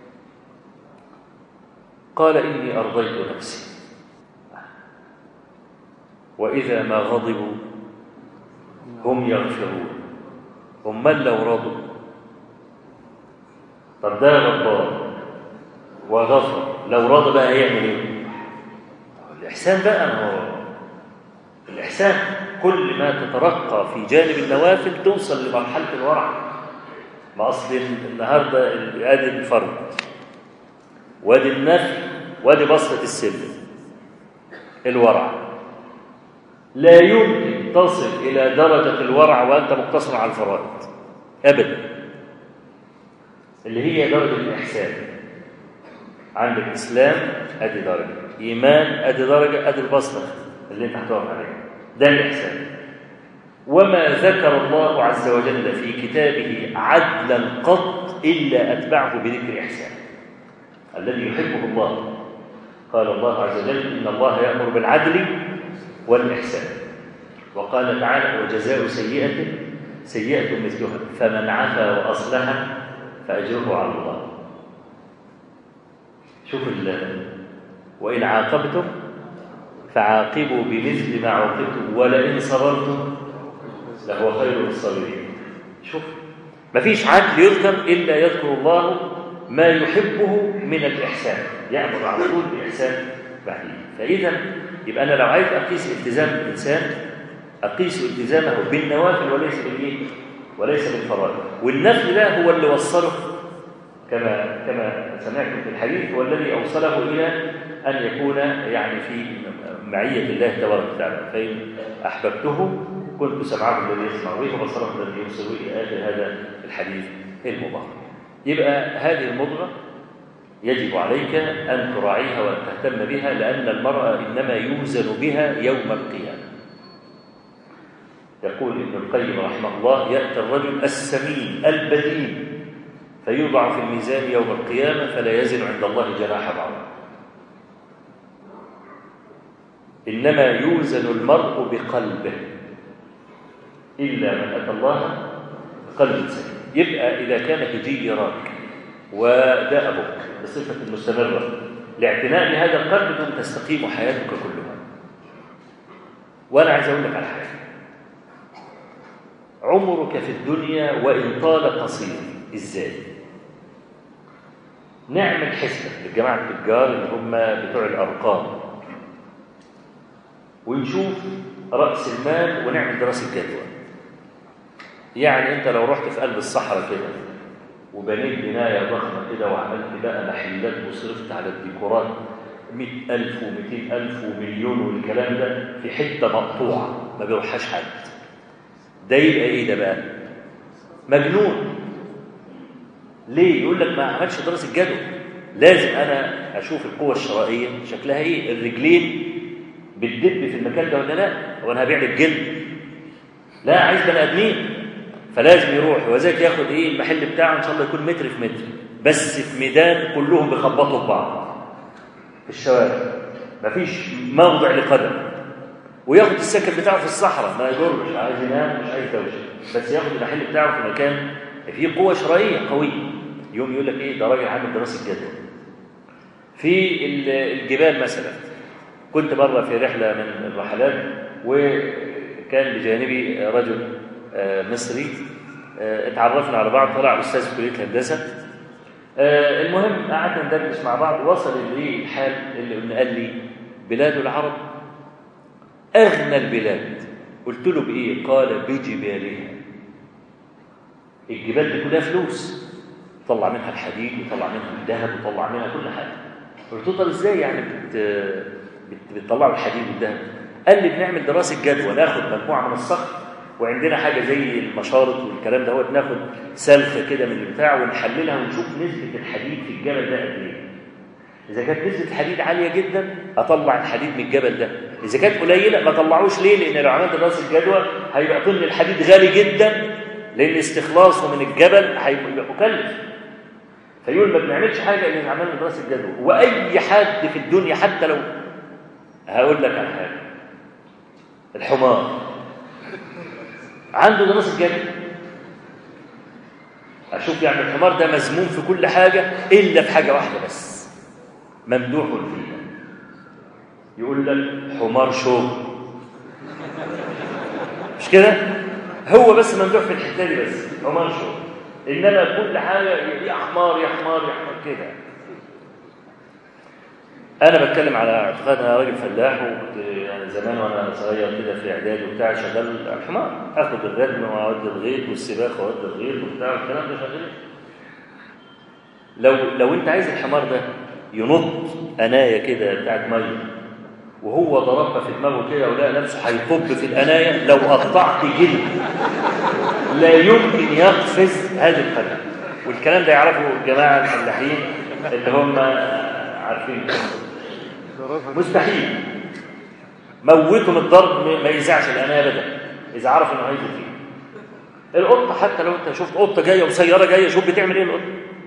قال إني أرضيت نفسي، وإذا ما غضبوا هم يغفرون. هم من لو رضوا؟ طب ده غضبان وغفر، لو رضى بقى هيعمل ايه؟ الإحسان بقى، هو الإحسان كل ما تترقى في جانب النوافل توصل لمرحلة الورع. ما أصل النهاردة آدي الفرد وادي النفل وادي بسطة السلم، الورع لا يمكن تصل إلى درجة الورع وأنت مقتصر على الفرائض أبدا، اللي هي درجة الإحسان. عندك إسلام أدي درجة، إيمان أدي درجة، أدي البسطة اللي أنت هتقف عليها، ده الإحسان. وما ذكر الله عز وجل في كتابه عدلا قط إلا أتبعه بذكر إحسان الذي يحبه الله. قال الله عز وجل إن الله يأمر بالعدل والإحسان، وقال تعالى وجزاء سيئة سيئة مثلها فمن عفا وأصلح فأجره على الله. شوف وإن عاقبتم فعاقبوا بمثل ما عوقبتم ولئن صبرتم لهو خير للصابرين. شوف مفيش عدل يذكر إلا يذكر الله ما يحبه من الإحسان، يأمر على طول بإحسان بعيد. فإذا يبقى أنا لو عايز أقيس التزام الإنسان أقيس التزامه بالنوافل وليس بالإيه؟ وليس بالفرائض. والنفل ده هو اللي وصله كما كما سمعتم في الحديث، والذي أوصله إلى أن يكون يعني في معية الله تبارك وتعالى. فإن أحببته كنت سمعه الذي يسمع به وبصره الذي يبصر إلى آخر هذا الحديث المبارك. يبقى هذه المضغة يجب عليك أن تراعيها وأن تهتم بها، لأن المرأة إنما يوزن بها يوم القيامة. يقول ابن القيم رحمه الله: يأتي الرجل السمين البدين فيوضع في الميزان يوم القيامة فلا يزن عند الله جناح بعوضة. إنما يوزن المرء بقلبه إلا من أتى الله بقلب سليم. يبقى إذا كان هدي يراك ودأبك بصفة مستمرة لاعتناء بهذا القلب ثم تستقيم حياتك كلها. وأنا عايز أقول لك على حاجة: عمرك في الدنيا وإن طال قصير. إزاي؟ نعمل حسبة للجماعة التجار اللي هم بتوع الأرقام، ونشوف رأس المال ونعمل دراسة جدوى. يعني أنت لو رحت في قلب الصحراء كده وبنيت بناية ضخمة كده وعملت بقى محلات وصرفت على الديكورات مئة ألف ومئتين ألف ومليون والكلام ده في حتة مقطوعة ما بيروحهاش حد، ده يبقى إيه ده بقى؟ مجنون. ليه؟ يقول لك ما عملش دراسة جدوى. لازم أنا أشوف القوة الشرائية شكلها إيه، الرجلين بتدب في المكان ده ولا لا؟ هو أنا هبيع لك جلد؟ لا، عايز بني آدمين. فلازم يروح وذاك ياخد ايه المحل بتاعه ان شاء الله يكون متر في متر، بس في ميدان كلهم بيخبطوا في بعض في الشوارع، مفيش موضع لقدم، وياخد السكن بتاعه في الصحراء ما يضرش، عايز ينام مش عايز دوشه، بس ياخد المحل بتاعه في مكان فيه قوه شرائيه قويه. يوم يقول لك ايه ده راجل عامل دراسه جدوى. في الجبال مثلا، كنت مره في رحله من الرحلات وكان بجانبي رجل مصري، اتعرفنا على بعض، طلع أستاذ في كلية الهندسة. المهم قعدنا ندردش مع بعض، وصل لي الحال اللي قال لي بلاد العرب أغنى البلاد. قلت له بإيه؟ قال بجبالها. الجبال دي كلها فلوس، طلع منها الحديد وطلع منها الذهب وطلع منها كل حاجة. قلت له طب إزاي يعني بت... بت... بتطلعوا الحديد والذهب؟ قال لي بنعمل دراسة جدوى، ناخد مجموعة من الصخر وعندنا حاجة زي المشارط والكلام ده، ناخد سلخة كده من البتاع ونحللها ونشوف نسبة الحديد في الجبل ده قد ايه. إذا كانت نسبة الحديد عالية جدا أطلع الحديد من الجبل ده، إذا كانت قليلة ما طلعوش. ليه؟ لأن لو عملت دراسة جدوى هيبقى طن الحديد غالي جدا، لأن استخلاصه من الجبل هيبقى مكلف. فيقول ما بنعملش حاجة إلا عملنا دراسة جدوى. وأي حد في الدنيا حتى لو هقول لك على حاجة، الحمار عنده دراسة جدوى. أشوف يعني الحمار ده مذموم في كل حاجة إلا في حاجة واحدة بس، ممدوح فيها. يقول لك حمار شوك، مش كده؟ هو بس ممدوح في الحتة دي بس، حمار شوك. إنما كل حاجة يا حمار يا حمار يا حمار كده. أنا بتكلم على اعتقاد أنا راجل فلاح، وكنت يعني زمان وأنا صغير كده في إعدادي وبتاع شغال الحمار، آخد الردم وأودي الغيط والسباخ وأودي الغيط وبتاع والكلام ده شغال. لو لو أنت عايز الحمار ده ينط أناية كده بتاعت مية وهو ضربها في دماغه كده ولقى نفسه هيطب في الأناية، لو قطعت جلد لا يمكن يقفز هذه القدم. والكلام ده يعرفه الجماعة الفلاحين اللي هم عارفين مستحيل موتهم الضرب ما يزعش الأناية بدل إذا عرف إنه هيجي فيه. القطة حتى لو أنت شفت قطة جاية وسيارة جاية، شوف بتعمل إيه القطة.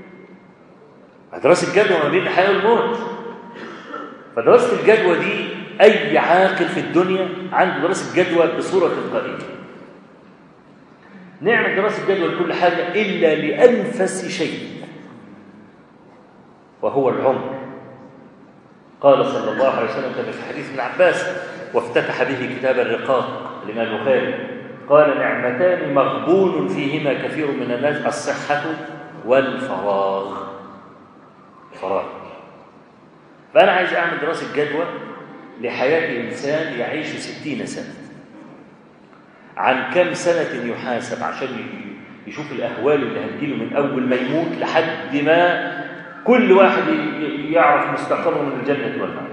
دراسة الجدوى ما بين الحياة والموت. فدراسة الجدوى دي أي عاقل في الدنيا عنده دراسة جدوى بصورة تلقائية. نعمل دراسة جدوى لكل حاجة إلا لأنفس شيء وهو العمر. قال صلى الله عليه وسلم في حديث ابن عباس وافتتح به كتاب الرقاق الإمام البخاري، قال نعمتان مغبون فيهما كثير من الناس، الصحة والفراغ. الفراغ. فأنا عايز أعمل دراسة جدوى لحياة إنسان يعيش ستين سنة، عن كم سنة يحاسب عشان يشوف الأهوال اللي هتجيله من أول ما يموت لحد ما كل واحد يعرف مستقره من الجنة والنار.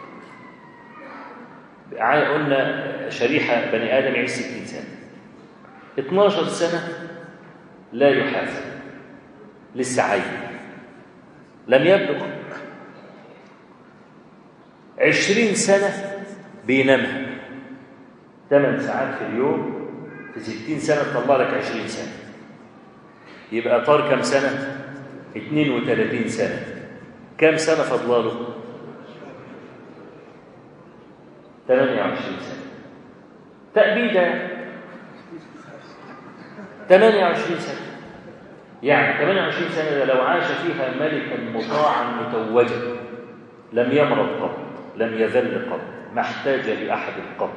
قلنا شريحة بني آدم يعيش ستين سنة، اتناشر سنة لا يحاسب، لسه عايش لم يبلغ، عشرين سنة بينامها ثمان ساعات في اليوم، في ستين سنة تطلع لك عشرين سنة، يبقى طار كم سنة؟ اثنين وثلاثين سنة. كم سنة فضلاله؟ ثمانية وعشرين سنة تأبيدا، ثمانية وعشرين سنة. يعني ثمانية وعشرين سنة لو عاش فيها ملكا مطاعا متوجا لم يمرض قط، لم يذل قط، ما احتاج لأحد قط،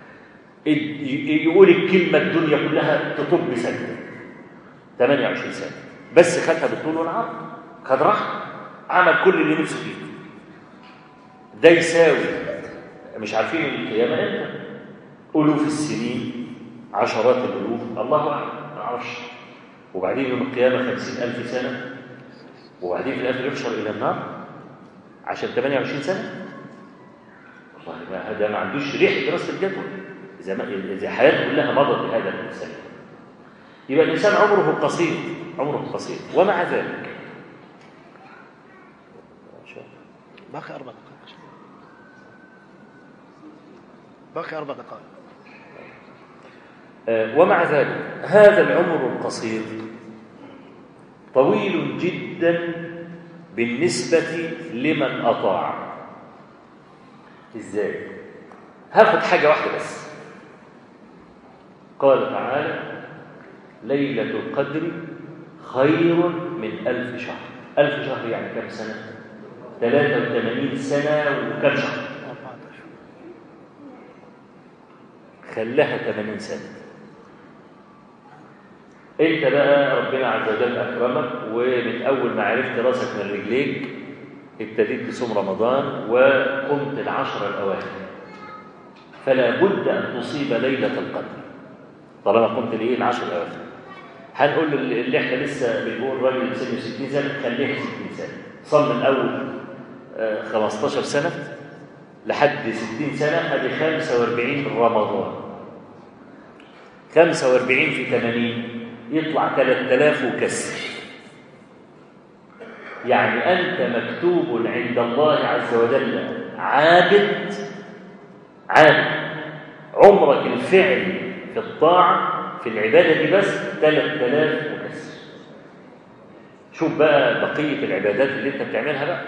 يقول الكلمة الدنيا كلها تطب سنة. ثمانية وعشرين سنة بس خدها بالطول والعرض، خد راحة، عمل كل اللي نفسه فيه. ده يساوي مش عارفين القيامة امتى، ألوف السنين، عشرات الألوف، الله أعلم، ما أعرفش. وبعدين يوم القيامة خمسين ألف سنة، وبعدين في الآخر يحشر إلى النار عشان ثمانية وعشرين سنة. والله ما هذا ما عندوش ريح دراسة الجدول، إذا ما إذا حياته كلها مضت بهذا الإنسان. يبقى الإنسان عمره قصير، عمره قصير. ومع ذلك
باقي أربع دقائق، باقي أربع دقائق.
آه ومع ذلك هذا العمر القصير طويل جدا بالنسبة لمن أطاع. إزاي؟ هاخد حاجة واحدة بس. قال تعالى: ليلة القدر خير من ألف شهر. ألف شهر يعني كم سنة؟ ثلاثة وثمانين سنة وكم شهر؟ خلاها ثمانين سنة. انت بقى ربنا عز وجل أكرمك، ومن أول ما عرفت راسك من رجليك ابتديت تصوم رمضان وقمت العشر الأواخر، فلا بد أن تصيب ليلة القدر طالما قمت لإيه العشر الأواخر. هنقول اللي احنا لسه بنقول راجل سنه ستين سنة خليها ستين سنة، صل من أول خمستاشر سنة لحد ستين سنة، هذه خمسة وأربعين رمضان. خمسة وأربعين في ثمانين يطلع ثلاثة آلاف وكسر. يعني أنت مكتوب عند الله عز وجل عابد، عابد عمرك الفعلي في الطاعة في العبادة دي بس ثلاثة آلاف وكسر. شوف بقى بقية العبادات اللي انت بتعملها بقى،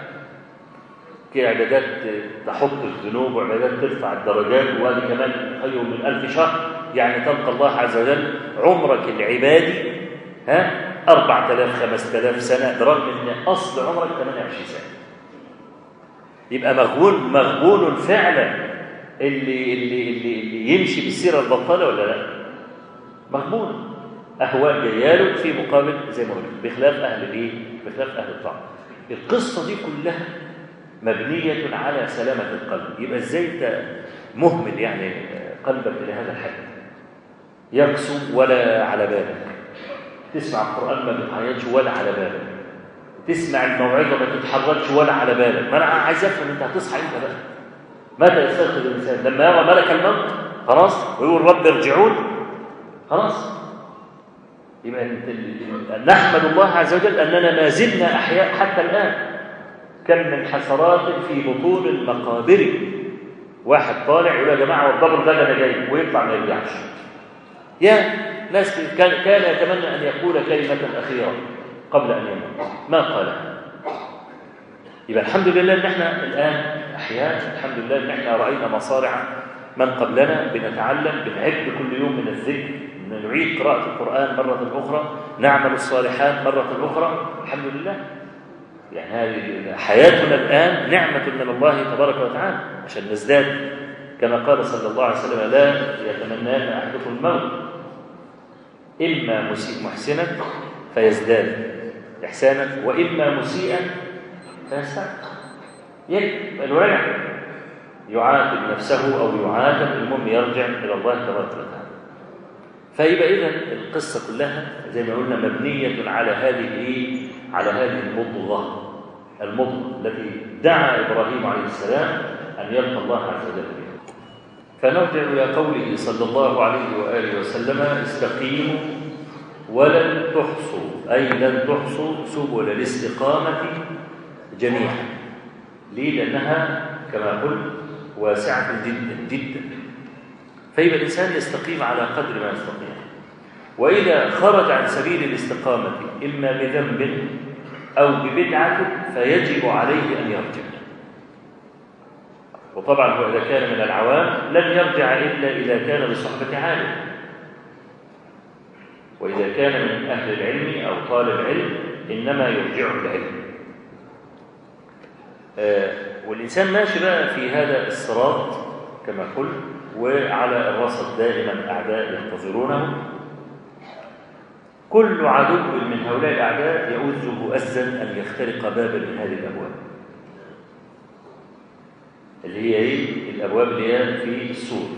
في عبادات تحط الذنوب وعبادات ترفع الدرجات، وهذه كمان خير من ألف شهر. يعني تلقى الله عز وجل عمرك العبادي ها أربعة آلاف خمسة آلاف سنة، برغم ان اصل عمرك ثمانية وعشرين سنة. يبقى مغبون مغبون فعلا اللي اللي اللي, اللي يمشي بالسيره البطاله ولا لا؟ مغبون، اهواء جاياله في مقابل زي ما قلت بخلاف اهل الايه؟ بخلاف اهل الطاعه. القصه دي كلها مبنيه على سلامه القلب. يبقى ازاي انت مهمل يعني قلبك الى هذا الحد، يقسو ولا على بالك، تسمع القران ما بتعيطش ولا على بالك، تسمع الموعظه ما تتحركش ولا على بالك. ما انا عايز افهم انت هتصحى امتى بقى؟ متى يستيقظ الانسان؟ لما يرى ملك الموت خلاص ويقول رب ارجعون خلاص. يبقى نحمد الله عز وجل اننا ما زلنا احياء حتى الان. كم من حسرات في بطون المقابر، واحد طالع يقول يا جماعه وضبوا الغدا انا جاي، ويطلع ما يرجعش. يا ناس كان كان يتمنى ان يقول كلمه اخيره قبل ان يموت، ما قالها. يبقى الحمد لله ان احنا الان احياء، الحمد لله ان احنا راينا مصارع من قبلنا، بنتعلم، بنعد كل يوم من الذكر، نعيد قراءه القران مره اخرى، نعمل الصالحات مره اخرى، الحمد لله. يعني هذه حياتنا الان نعمه من الله تبارك وتعالى، عشان نزداد كما قال صلى الله عليه وسلم: لا يتمنى احدكم الموت، اما محسنا فيزداد احسانا، واما مسيئا فيستحق. يكفي الورع يعاتب نفسه او يعاتب، المهم يرجع الى الله تبارك وتعالى. فيبقى إذن القصة كلها زي ما قلنا مبنية على هذه على هذه المضغة المضغة التي دعا إبراهيم عليه السلام أن يلقى الله عز وجل بها. فنرجع إلى قوله صلى الله عليه وآله وسلم استقيموا ولن تحصوا، أي لن تحصوا سبل الاستقامة جميعا. ليه؟ لأنها كما قلت واسعة جدا جدا، فيبقى الإنسان يستقيم على قدر ما يستطيع. وإذا خرج عن سبيل الاستقامة إما بذنب أو ببدعة فيجب عليه أن يرجع. وطبعا هو إذا كان من العوام لن يرجع إلا إذا كان بصحبة عالم، وإذا كان من أهل العلم أو طالب علم إنما يرجع العلم. آه والإنسان ماشي بقى في هذا الصراط كما قلت، وعلى الرصد دائما أعداء ينتظرونه. كل عدو من هؤلاء الأعداء يؤذه أزا أن يخترق بابا من هذه الأبواب، اللي هي إيه؟ الأبواب اللي هي في السور.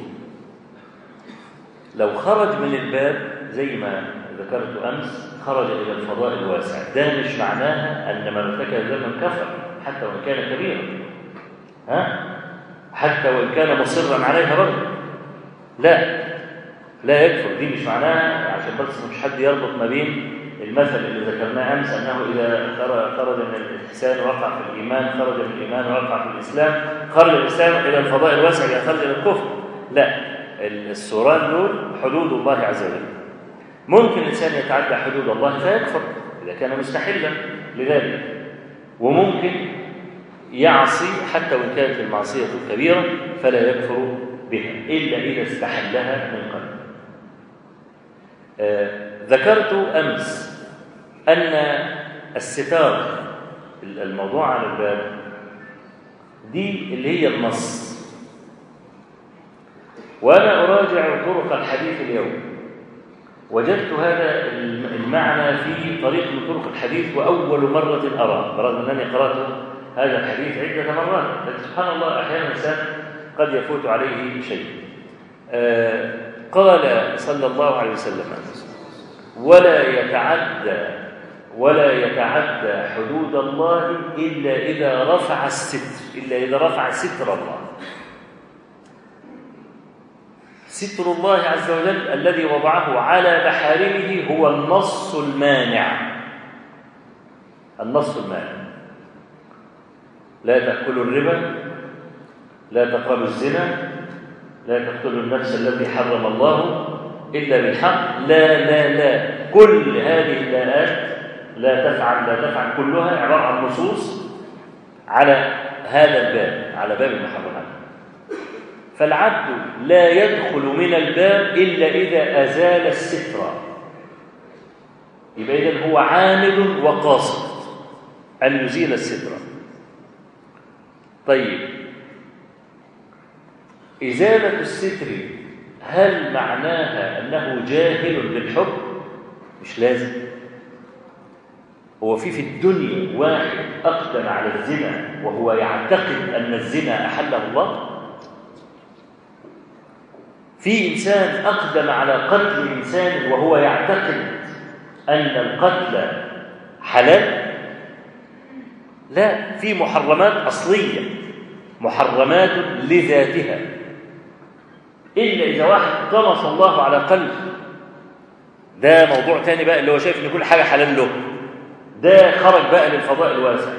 لو خرج من الباب زي ما ذكرت أمس خرج إلى الفضاء الواسع، ده مش معناها أن من ارتكب ذنبا كفر حتى وإن كان كبيرا، ها؟ حتى وإن كان مصرا عليها برضه، لا لا يكفر. دي مش معناها، عشان بس مش حد يربط ما بين المثل اللي ذكرناه أمس أنه إذا خرج من الإحسان وقع في الإيمان، خرج من الإيمان وقع في الإسلام، خرج الإسلام إلى الفضاء الواسع إلى خرج إلى الكفر. لا، السوران دول حدود الله عز وجل. ممكن الإنسان يتعدى حدود الله فيكفر إذا كان مستحلا لذلك، وممكن يعصي حتى وإن كانت المعصية كبيرة فلا يكفر بها إلا إذا استحلها من قلب. آه ذكرت أمس أن الستار الموضوع على الباب دي اللي هي النص، وأنا أراجع طرق الحديث اليوم وجدت هذا المعنى في طريق من طرق الحديث وأول مرة أراه، برغم أنني قرأت هذا الحديث عدة مرات، لكن سبحان الله أحيانا الإنسان قد يفوت عليه شيء. آه قال صلى الله عليه وسلم ولا يتعدى ولا يتعدى حدود الله إلا إذا رفع الستر، إلا إذا رفع ستر الله. ستر الله عز وجل الذي وضعه على محارمه هو النص المانع. النص المانع: لا تأكلوا الربا، لا تقربوا الزنا، لا تقتلوا النفس التي حرم الله إلا بالحق، لا لا لا كل هذه الآيات لا تفعل لا تفعل كلها عبارة عن نصوص على هذا الباب، على باب المحرمات. فالعبد لا يدخل من الباب إلا إذا أزال الستر، يبقى إذن هو عامد وقاصد أن يزيل الستر. طيب، إزالة الستر هل معناها أنه جاهل بالحكم؟ مش لازم. هو في في الدنيا واحد أقدم على الزنا وهو يعتقد أن الزنا أحله الله؟ في إنسان أقدم على قتل إنسان وهو يعتقد أن القتل حلال؟ لا، في محرمات أصلية، محرمات لذاتها، إلا إذا واحد طمس الله على قلبه، ده موضوع تاني بقى، اللي هو شايف إن كل حاجة حلال له، ده خرج بقى للفضاء الواسع.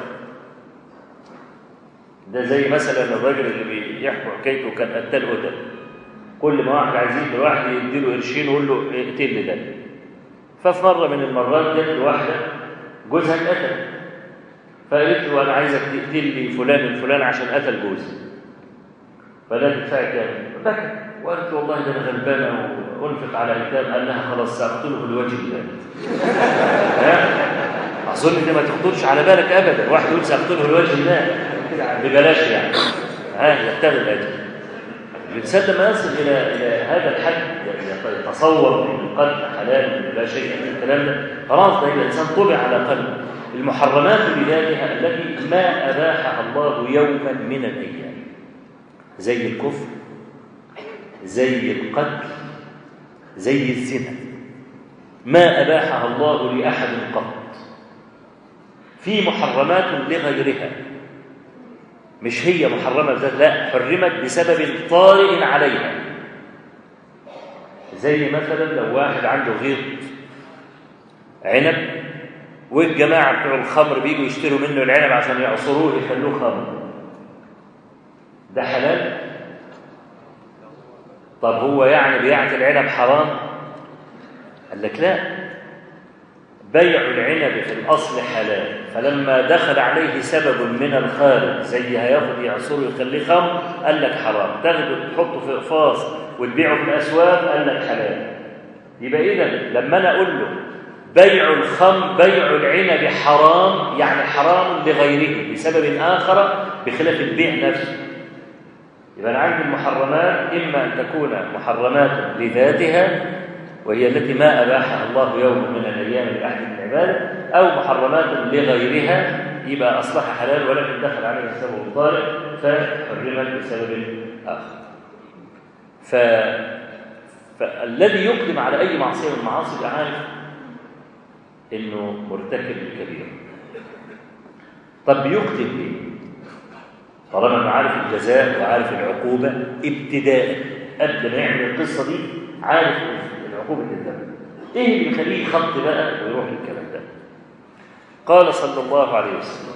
ده زي مثلا الراجل اللي بيحكوا حكايته كان قتال قتل، كل ما واحد عايز يقتل واحد يديله قرشين ويقول له اقتل لي ده. ففي مرة من المرات جت واحدة جوزها اتقتل، فقالت له أنا عايزك تقتل لي فلان الفلان عشان قتل جوزي، فلا تدفعي كام؟ بكى وقالت والله ده انا غلبانه وانفق على ايتام. قال لها خلاص ساقتله لوجه الله. اظن دي ما تخطرش على بالك ابدا، واحد يقول ساقتله لوجه الله ببلاش يعني، ها يبتغي الاجر. الانسان لما يصل الى الى هذا الحد يتصور ان القتل حلال لا شيء من الكلام ده، خلاص ده الانسان طبع على قلبه. المحرمات بذاتها التي ما اباحها الله يوما من الايام، زي الكفر، زي القتل، زي الزنا ما أباحها الله لأحد قط، في محرمات لغيرها، مش هي محرمة بذات، لا، حرمت بسبب طارئ عليها. زي مثلا لو واحد عنده غيط عنب والجماعة بتوع الخمر بيجوا يشتروا منه العنب عشان يعصروه يخلوه خمر، ده حلال؟ طب هو يعني بيعة العنب حرام؟ قال لك لا، بيع العنب في الأصل حلال، فلما دخل عليه سبب من الخارج زي هياخد يعصره يخليه خمر قال لك حرام، تاخده تحطه في قفاص وتبيعه في الأسواق قال لك حلال. يبقى إذا لما أنا أقول له بيع الخمر بيع العنب حرام، يعني حرام لغيره بسبب آخر بخلاف البيع نفسه. يبقى أنا عندي المحرمات إما أن تكون محرمات لذاتها وهي التي ما أباحها الله يوم من الأيام لأحد من عباده، أو محرمات لغيرها يبقى أصلها حلال ولكن دخل عليها سبب طارئ فحرمت بسبب آخر. ف... فالذي يقدم على أي معصية من المعاصي يبقى عارف إنه مرتكب الكبير. طب بيقدم ليه؟ طالما أنه عارف الجزاء وعارف العقوبة ابتداء قبل ما يعمل القصة دي عارف عقوبة الذنب، ايه اللي بيخليه يخط بقى ويروح للكلام ده؟ قال صلى الله عليه وسلم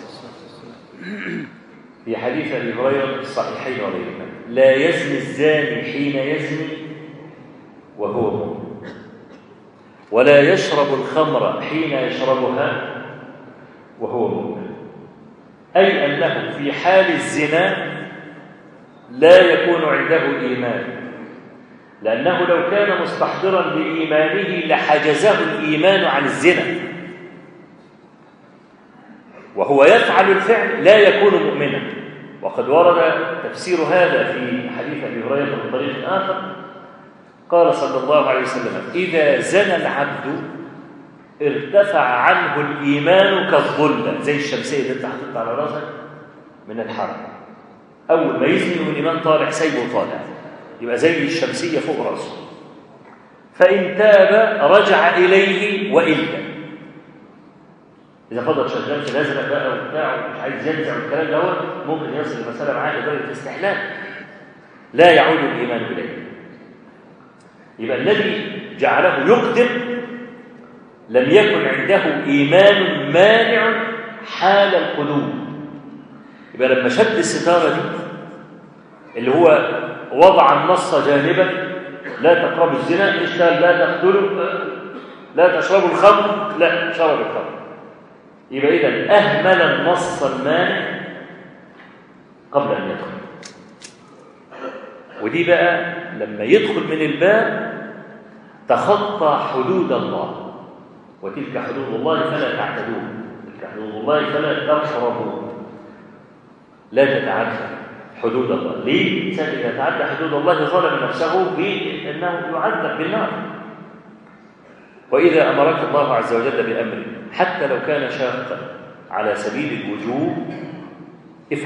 في حديث ابي هريره في الصحيحين وغيرهما: لا يزني الزاني حين يزني وهو مؤمن، ولا يشرب الخمر حين يشربها وهو مؤمن، اي انه في حال الزنا لا يكون عنده ايمان، لأنه لو كان مستحضرا بإيمانه لحجزه الإيمان عن الزنا، وهو يفعل الفعل لا يكون مؤمنا. وقد ورد تفسير هذا في حديث أبي هريرة من طريق آخر، قال صلى الله عليه وسلم: إذا زنى العبد ارتفع عنه الإيمان كالظلة، زي الشمسية اللي انت حطيتها على راسك من الحرب، أول ما يزني والإيمان طالع سيبه طالع، يبقى زي الشمسية فوق رأسه. فإن تاب رجع إليه، وإلا إذا فضل شغال في لازمة بقى وبتاع ومش عايز ينزع الكلام ده ممكن يصل المسألة معاه لدرجة الاستحلال، لا يعود الإيمان إليه. يبقى الذي جعله يقدم لم يكن عنده إيمان مانع حال القدوم. يبقى لما شد الستارة دي اللي هو وضع النص جانبا: لا تقربوا الزنا، اشتغل لا تقتلوا، لا تشربوا الخمر، لا شرب الخمر، يبقى إذا أهمل النص المانع قبل أن يدخل. ودي بقى لما يدخل من الباب تخطى حدود الله، وتلك حدود الله فلا تعتدوها، تلك حدود الله فلا تقربوها، لا تتعدى حدود الله. ليه؟ الإنسان إذا تعدى حدود الله ظلم نفسه بأنه يعذب بالنار. وإذا أمرك الله عز وجل بأمر حتى لو كان شاقا على سبيل الوجوب افعل.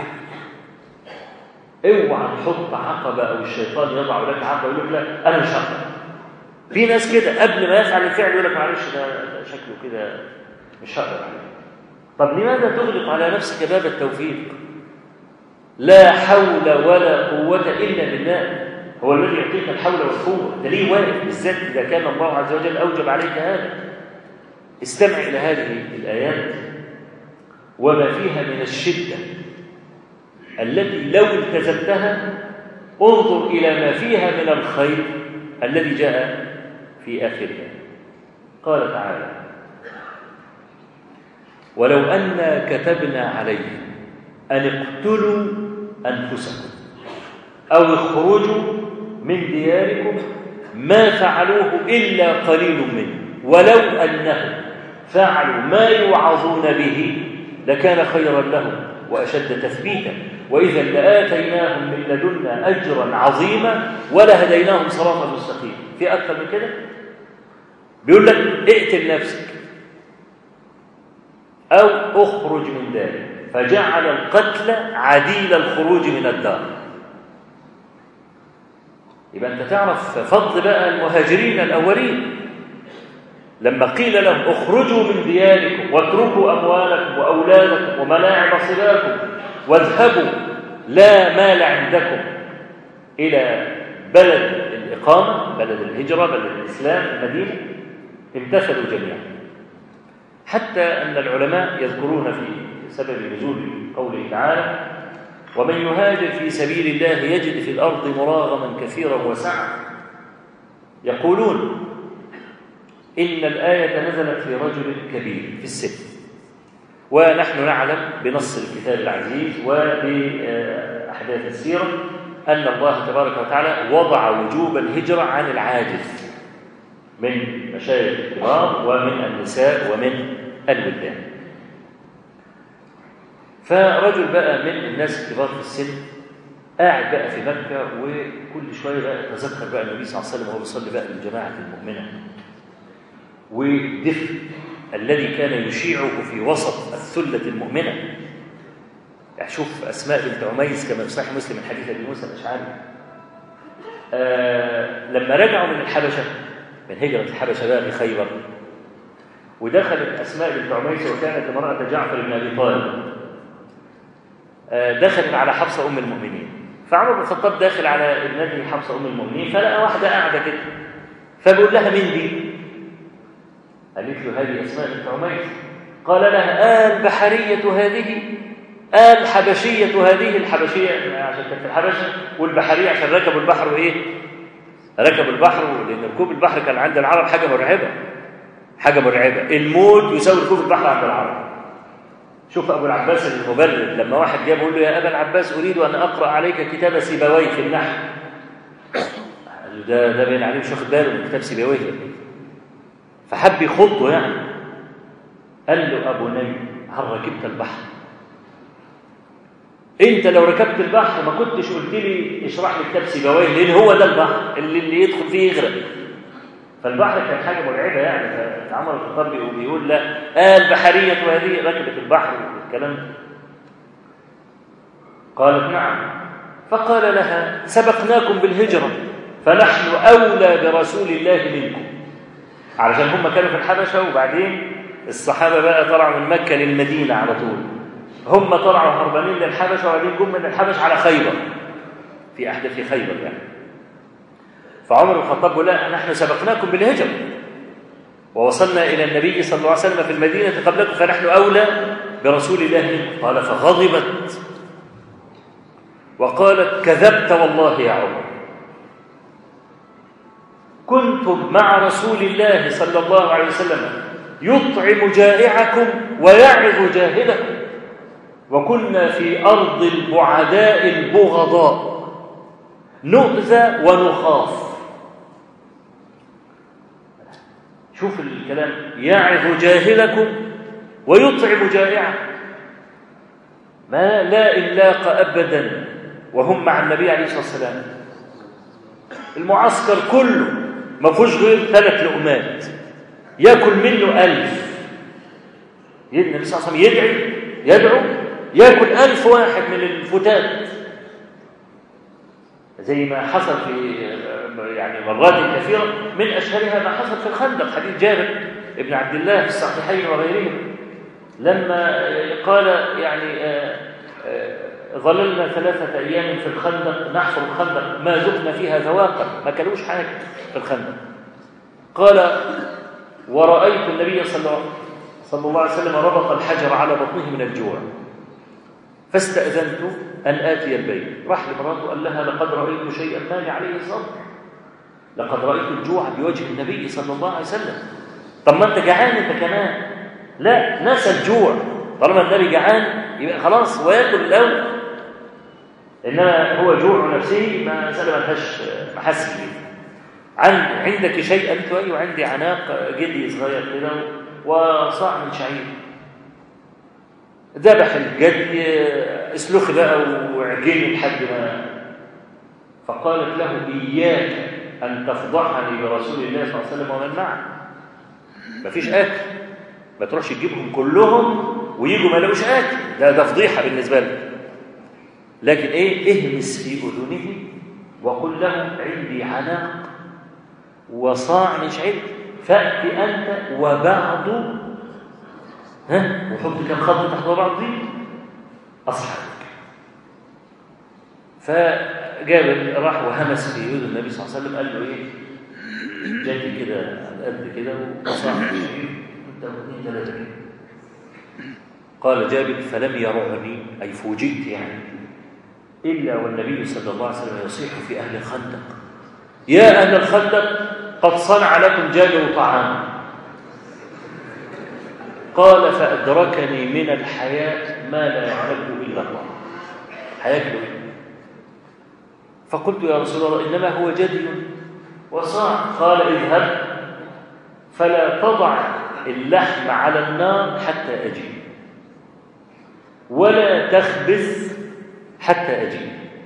اوعى تحط عقبة أو الشيطان يضع لك عقبة يقول لك لا أنا مش هقدر. في ناس كده قبل ما يفعل الفعل يقول لك معلش ده شكله كده مش هقدر عليه. طب لماذا تغلق على نفسك باب التوفيق؟ لا حول ولا قوة إلا بالله، هو الذي يعطيك الحول والقوة. ده ليه واقف بالذات إذا كان الله عز وجل أوجب عليك هذا. استمع إلى هذه الآيات وما فيها من الشدة التي لو التزمتها انظر إلى ما فيها من الخير الذي جاء في آخرها. قال تعالى: ولو أنا كتبنا عليهم أن اقتلوا أنفسكم أو اخرجوا من دياركم ما فعلوه إلا قليل منهم ولو أنهم فعلوا ما يوعظون به لكان خيرا لهم وأشد تثبيتا وإذا لآتيناهم من لدنا أجرا عظيما ولهديناهم صراطا مستقيما. في أكثر من كده؟ بيقول لك اقتل نفسك أو اخرج من دارك، فجعل القتل عديل الخروج من الدار. يبقى أنت تعرف فضل بقى المهاجرين الأولين لما قيل لهم اخرجوا من دياركم واتركوا أموالكم وأولادكم وملاعب صباكم واذهبوا لا مال عندكم إلى بلد الإقامة، بلد الهجرة، بلد الإسلام، المدينة، امتثلوا جميعا. حتى أن العلماء يذكرون في سبب نزول قوله تعالى ومن يهاجر في سبيل الله يجد في الأرض مراغما كثيرا وسعا، يقولون إن الآية نزلت في رجل كبير في السن، ونحن نعلم بنص الكتاب العزيز وبأحداث السيرة أن الله تبارك وتعالى وضع وجوب الهجرة عن العاجز من مشايخ الكبار ومن النساء ومن الولدان. فرجل بقى من الناس الكبار في السن قاعد بقى في مكة، وكل شوية بقى يتذكر بقى النبي صلى الله عليه وسلم وهو بيصلي بقى للجماعة المؤمنة، والدفء الذي كان يشيعه في وسط الثلة المؤمنة. يعني شوف أسماء بنت عميس كما في صحيح مسلم من حديث أبي موسى الأشعري، آه لما رجعوا من الحبشة، من هجرة الحبشة بقى في خيبر، ودخلت أسماء بنت عميس وكانت امرأة جعفر بن أبي طالب، آه دخلت على حفصة أم المؤمنين، فعمر بن الخطاب داخل على ابنته حفصة أم المؤمنين فلقى واحدة قاعدة كده، فبيقول لها مين دي؟ قالت له هذه أسماء بنت عميس. قال لها آل بحرية هذه، آل حبشية هذه. الحبشية عشان كانت في الحبشة، والبحرية عشان ركبوا البحر وإيه؟ ركبوا البحر، لأن ركوب البحر كان عند العرب حاجة مرعبة، حاجة مرعبة. الموت يساوي ركوب البحر عند العرب. شوف أبو العباس المبرد لما واحد جاء بيقول له يا أبا العباس أريد أن أقرأ عليك كتاب سيبويه في النحو، قال له ده ده باين عليه مش واخد باله من كتاب سيبويه، فحب يخضه يعني. قال له أبو ني هل ركبت البحر؟ انت لو ركبت البحر ما كنتش قلت لي اشرح لي كتاب سيبويه، لان هو ده البحر اللي, اللي يدخل فيه يغرق. فالبحر كان حاجه مرعبه يعني. فعمر الخطاب بيقول لا آل بحريه هذه ركبت البحر والكلام ده. قالت نعم. فقال لها سبقناكم بالهجره فنحن اولى برسول الله منكم، علشان هم كانوا في الحبشه وبعدين الصحابه بقى طلعوا من مكه للمدينه على طول. هم طلعوا هربانين للحبشه وبعدين جم من الحبش على خيبر، في احداث في خيبر يعني. فعمر بن الخطاب قال لا نحن سبقناكم بالهجره ووصلنا الى النبي صلى الله عليه وسلم في المدينه قبلكم فنحن اولى برسول الله منكم. قال فغضبت وقالت كذبت والله يا عمر، كنتم مع رسول الله صلى الله عليه وسلم يطعم جائعكم ويعظ جاهلكم، وكنا في أرض البعداء البغضاء نؤذى ونخاف. شوف الكلام، يعظ جاهلكم ويطعم جائعكم. ما لا إلاق أبدا وهم مع النبي عليه الصلاة والسلام. المعسكر كله ما فيهوش غير ثلاث لقمات ياكل منه ألف. النبي صلى الله عليه وسلم يدعي يدعو ياكل ألف واحد من الفتات، زي ما حصل في يعني مرات كثيرة، من أشهرها ما حصل في الخندق، حديث جابر ابن عبد الله في الصحيحين وغيرهم، لما قال يعني آآ آآ ظللنا ثلاثة أيام في الخندق نحفر الخندق ما ذقنا فيها ذواقا، ما كلوش حاجة في الخندق. قال ورأيت النبي صلى الله عليه وسلم ربط الحجر على بطنه من الجوع، فاستأذنت أن آتي البيت. راح لمراته قال لها لقد رأيت شيئا ما لي عليه صبر، لقد رأيت الجوع بوجه النبي صلى الله عليه وسلم. طب ما أنت جعان أنت كمان؟ لا، نسى الجوع، طالما النبي جعان يبقى خلاص ويأكل الأول، إنما هو جوع نفسه ما مسألة ما لهاش محاسن. عندك شيء أنت وعندي عناق جدي صغير كده وصاع من شعير، ذبح الجدي اسلخ بقى وعجيني لحد ما. فقالت له إياك أن تفضحني برسول الله صلى الله عليه وسلم ومن معه. مفيش أكل، ما تروحش تجيبهم كلهم ويجوا ما لقوش أكل، ده ده فضيحة بالنسبة لك. لكن إيه؟ اهمس في أذنه وقل لهم عندي عناق وصاع من شعير فأت أنت وبعض ها وحط كم خط تحت بعض دي أصحابك. فجابر راح وهمس في يد النبي صلى الله عليه وسلم، قال له ايه جاتي كده على قد كده وصاع من شعير انت واثنين ثلاثه كده. قال جابر فلم يرعني أي فوجئت يعني إلا والنبي صلى الله عليه وسلم يصيح في أهل الخندق يا أهل الخندق قد صنع لكم جابر طعام. قال فأدركني من الحياة ما لا يعلمه إلا الله. هياكلوا إيه؟ فقلت يا رسول الله إنما هو جدي وصاع. قال اذهب فلا تضع اللحم على النار حتى أجي ولا تخبز حتى أجي.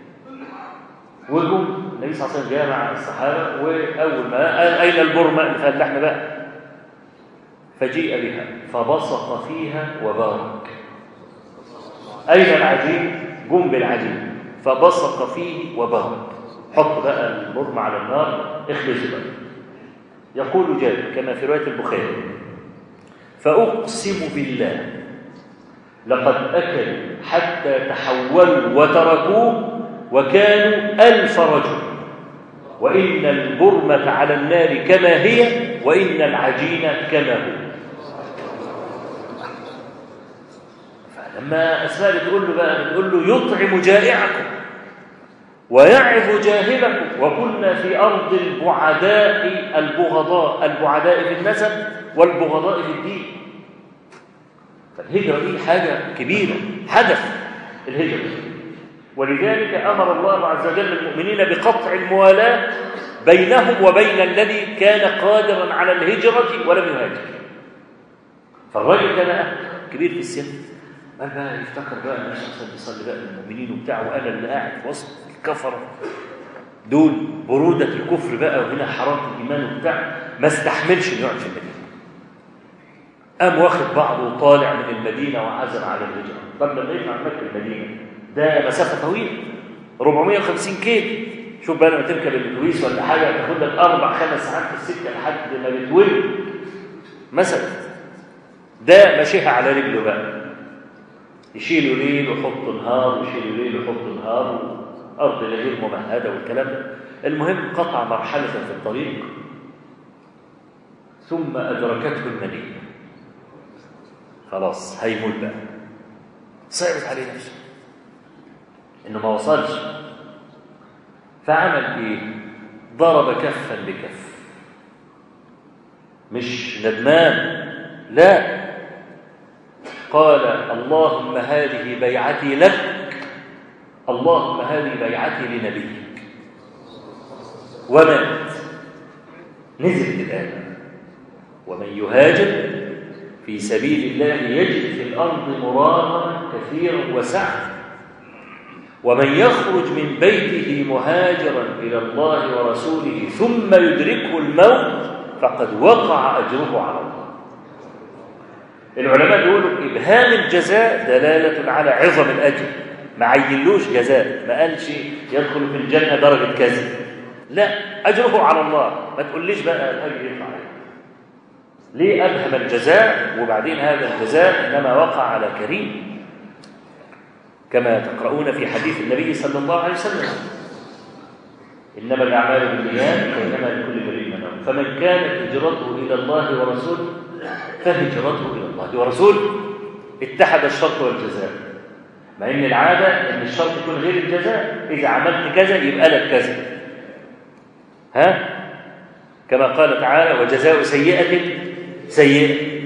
وجم النبي صلى الله عليه وسلم جاء مع الصحابة، وأول ما قال أين البرمة اللي فيها اللحم بقى؟ فجيء بها فبصق فيها وبارك. أين العجين؟ جم بالعجين فبصق فيه وبارك. حط بقى البرمة على النار اخبزوا بقى. يقول جابر كما في رواية البخاري فأقسم بالله لقد أكلوا حتى تحولوا وتركوه وكانوا ألف رجل وإن البرمة على النار كما هي وإن العجين كما هو. فلما أسماء بتقول له بقى بتقول له يطعم جائعكم ويعظ جاهلكم وكنا في أرض البعداء البغضاء البعداء في النسب والبغضاء في الدين. فالهجرة دي حاجة كبيرة، حدث الهجرة، ولذلك أمر الله عز وجل المؤمنين بقطع الموالاة بينهم وبين الذي كان قادرا على الهجرة ولم يهاجر. فالراجل ده بقى كبير في السن قال بقى يفتكر بقى الناس عشان يصلي بقى المؤمنين وبتاعه وأنا اللي قاعد في وسط الكفرة دول برودة الكفر بقى وهنا حرارة الإيمان وبتاع، ما استحملش إنه يقعد في المدينة. قام واخد بعضه وطالع من المدينة وعزم على الهجرة. طب لما يطلع من مكة المدينة ده مسافة طويلة أربعمائة وخمسين كيلو. شوف بقى لما تركب الاتوبيس ولا حاجة تاخد لك أربع خمس ساعات في السكة لحد ما بتولد مثلا. ده ماشيها على رجله بقى، يشيلوا ليل ويحطوا نهار ويشيلوا ليل ويحطوا نهار وأرض غير ممهدة والكلام ده. المهم قطع مرحلة في الطريق ثم أدركته المدينة. خلاص هيموت بقى، صعبت عليه نفسه إنه ما وصلش. فعمل إيه؟ ضرب كفا بكف، مش ندمان، لا، قال اللهم هذه بيعتي لك، اللهم هذه بيعتي لنبيك. ومات. نزلت الآية ومن يهاجر في سبيل الله يجد في الأرض مراغما كثيرا وسعة ومن يخرج من بيته مهاجرا إلى الله ورسوله ثم يدركه الموت فقد وقع أجره على الله. العلماء يقولوا إبهام الجزاء دلالة على عظم الأجر، ما عينلوش جزاء، ما قالش يدخل في الجنة درجة كذا، لا، أجره على الله. ما تقوليش بقى الأجر يطلع عليه. ليه أبهم الجزاء وبعدين هذا الجزاء إنما وقع على كريم كما تقرؤون في حديث النبي صلى الله عليه وسلم إنما الأعمال بالنيات وإنما لكل امرئ ما نوى فمن كانت هجرته إلى الله ورسوله فهجرته إلى الله ورسوله. اتحد الشرط والجزاء، مع إن العادة إن الشرط يكون غير الجزاء، إذا عملت كذا يبقى لك كذا، ها؟ كما قال تعالى وجزاء سيئة سيئة،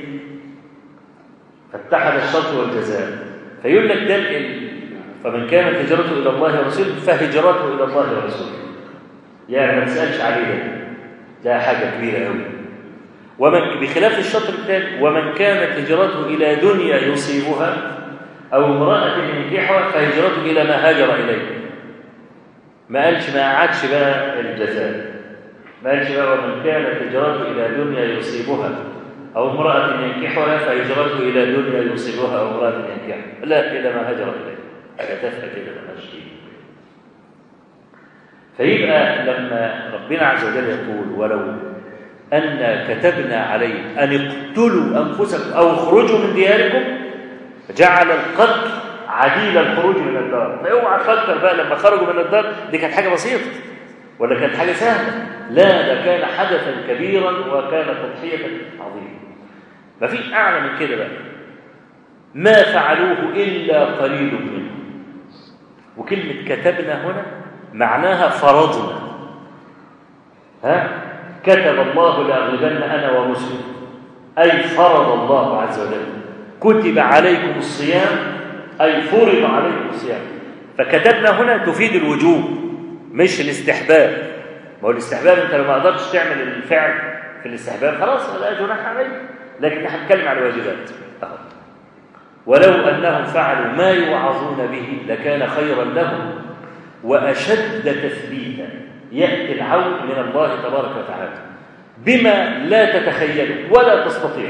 فاتحد الشرط والجزاء. فيقول لك ده فمن كانت هجرته إلى الله ورسوله فهجرته إلى الله ورسوله، يعني ما تسألش عليه ده، ده حاجة كبيرة قوي. ومن بخلاف الشطر الثاني ومن كانت هجرته إلى دنيا يصيبها أو امرأة ينكحها فهجرته إلى ما هاجر إليه. ما قالش ما عادش بقى الجزاء، ما قالش بقى ومن كانت هجرته إلى دنيا يصيبها أو امرأة ينكحها فهجرته إلى دنيا يصيبها أو امرأة ينكحها، لا، إلى ما هاجر إليه. حاجة تافهة كده ماشي. فيبقى لما ربنا عز وجل يقول ولو أن كتبنا عليهم أن اقتلوا أنفسكم أو اخرجوا من دياركم، جعل القتل عديل الخروج من الدار. فاوعى تفكر بقى لما خرجوا من الدار دي كانت حاجة بسيطة ولا كانت حاجة سهلة، لا ده كان حدثا كبيرا وكان تضحية عظيمة. ما فيش أعلى من كده بقى. ما فعلوه إلا قليل منهم. وكلمة كتبنا هنا معناها فرضنا. ها؟ كتب الله لأغلبن أنا ورسلي، أي فرض الله عز وجل. كتب عليكم الصيام أي فرض عليكم الصيام. فكتبنا هنا تفيد الوجوب مش الاستحباب. ما هو الاستحباب أنت لو ما قدرتش تعمل الفعل في الاستحباب خلاص لا جناح عليك، لكن نحن نتكلم على الواجبات. أهو. ولو أنهم فعلوا ما يوعظون به لكان خيرا لهم وأشد تثبيتا. يأتي العون من الله تبارك وتعالى بما لا تتخيلوا ولا تستطيعوا.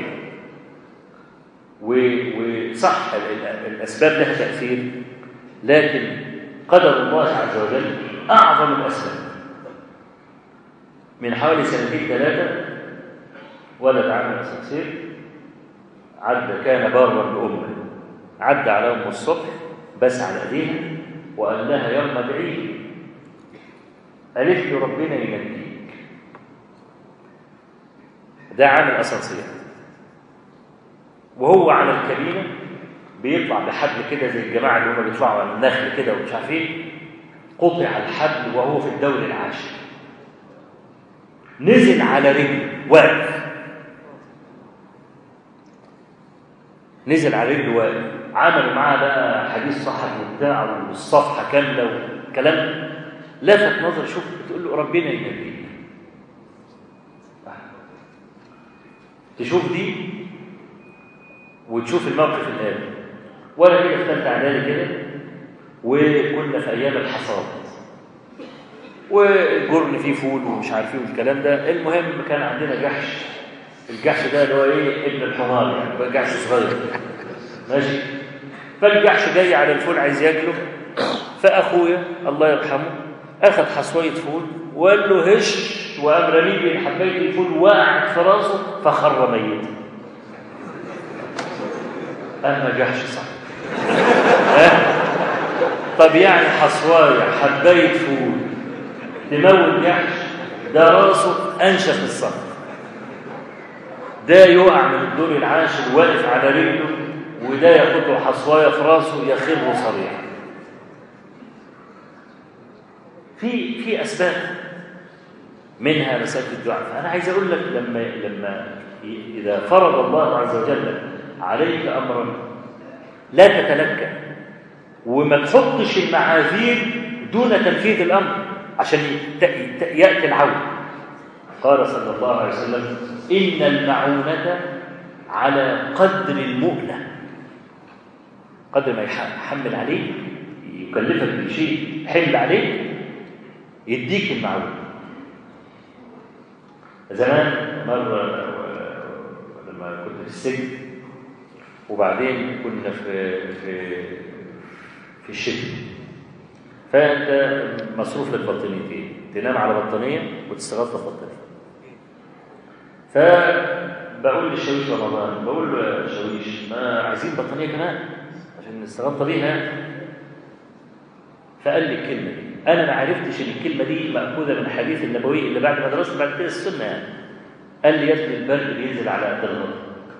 وصح الأسباب لها تأثير، لكن قدر الله عز وجل أعظم الأسباب. من حوالي سنتين ثلاثة ولد عم أسانسير عدى، كان بارا بأمه، عدى على أم الصبح بس على أيديها وقال لها يوم ادعي. قالت له ربنا ينجيك. ده عامل أسانسير وهو على الكابينة بيطلع بحبل كده زي الجماعة اللي هم بيطلعوا على النخل كده ومش عارفين. قطع الحبل وهو في الدور العاشر، نزل على رجله واقف، نزل على رجله واقف. عملوا معاه بقى حديث صحفي وبتاع والصفحة كاملة وكلام لفت نظر. شوف بتقول له ربنا ينجيك. تشوف دي وتشوف الموقف الآن. ولا كده في ثالثة إعدادي كده وكنا في أيام الحصاد والجرن فيه فول ومش عارفين والكلام ده. المهم كان عندنا جحش. الجحش ده اللي هو ايه ابن الحمار يعني، بقى جحش صغير ماشي. فالجحش جاي على الفول عايز ياكله، فأخويا الله يرحمه أخذ حصوية فول وقال له هش، وقام رميه بين حباية الفول وقعت في راسه فخر ميت. أما جحش صح. طب يعني حصواية حباية فول تموت جحش؟ ده راسه أنشف الصخر، ده يقع من الدور العاشر واقف على رجله، وده ياخد له حصواية في راسه يخر صريعا. في في أسباب منها مسألة الدعاء. فأنا عايز أقول لك لما لما إذا فرض الله عز وجل عليك أمرا لا تتلكأ وما تحطش المعاذير دون تنفيذ الأمر عشان يأتي العون. قال صلى الله عليه وسلم إن المعونة على قدر المؤنة. قدر ما يحمل عليك يكلفك بشيء حمل عليك يديك المعونة. زمان مرة لما كنت في السجن وبعدين كنا في في في الشتاء، فأنت مصروف لك بطانيتين، تنام على بطانية وتستغطى بطانية. فبقول للشاويش رمضان، بقول له يا شاويش ما عايزين بطانية كمان عشان نستغطى بيها. فقال لي الكلمة دي، أنا ما عرفتش إن الكلمة دي مأخوذة من الحديث النبوي اللي بعد ما درست بعد كده السنة يعني. قال لي يا ابني البرد بينزل على قد الغضب.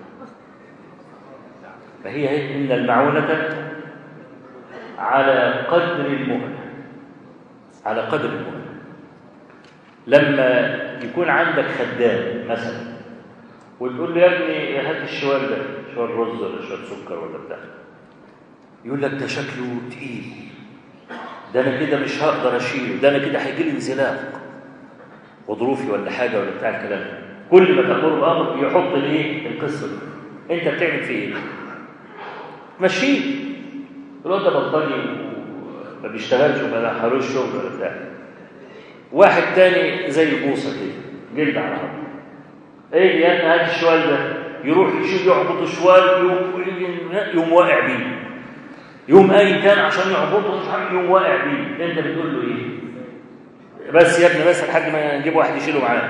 فهي هي إن المعونة على قدر المؤنة، على قدر المؤنة. لما يكون عندك خدام مثلا وتقول له يا ابني هات الشوال ده، شوال رز ولا شوال سكر ولا بتاع، يقول لك ده شكله تقيل، ده انا كده مش هقدر اشيله، ده انا كده هيجي لي انزلاق غضروفي ولا حاجه ولا بتاع الكلام ده. كل ما تأمر الامر يحط الايه القصه دي. انت بتعمل فيه ايه؟ مشيه. الواد ده بطلي ما بيشتغلش وما دخلوش شغل ولا بتاع. واحد تاني زي البوصه كده جلد على عظم، ايه يا ابني هات الشوال ده، يروح يشيل يعبط الشوال يقوم يقوم واقع بيه، يقوم قايم تاني عشان يعبطه مش عارف يقوم واقع بيه. انت بتقول له ايه؟ بس يا ابني بس لحد ما نجيب واحد يشيله معانا.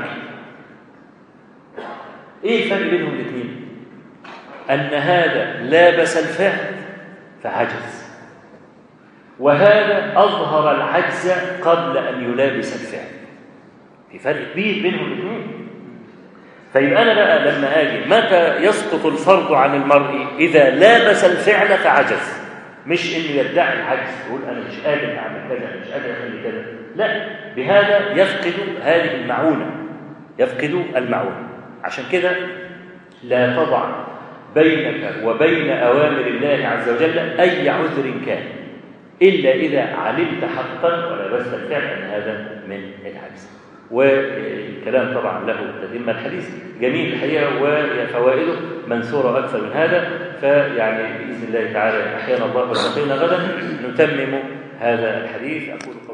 ايه الفرق بينهم الاثنين؟ ان هذا لابس الفعل فعجز، وهذا اظهر العجز قبل ان يلابس الفعل. في فرق كبير بينهم الاثنين. فيبقى انا بقى لما اجي متى يسقط الفرض عن المرء؟ اذا لابس الفعل فعجز، مش انه يدعي العجز يقول انا مش قادر اعمل كذا، مش قادر اخلي كذا، لا، بهذا يفقد هذه المعونه، يفقد المعونه. عشان كده لا تضع بينك وبين اوامر الله عز وجل اي عذر كان الا اذا علمت حقا ولبست الفعل ان هذا من العجز. والكلام طبعا له تتم، الحديث جميل الحقيقه وفوائده منثوره اكثر من هذا. فيعني باذن الله تعالى احيانا الله ولقينا غدا نتمم هذا الحديث. اقول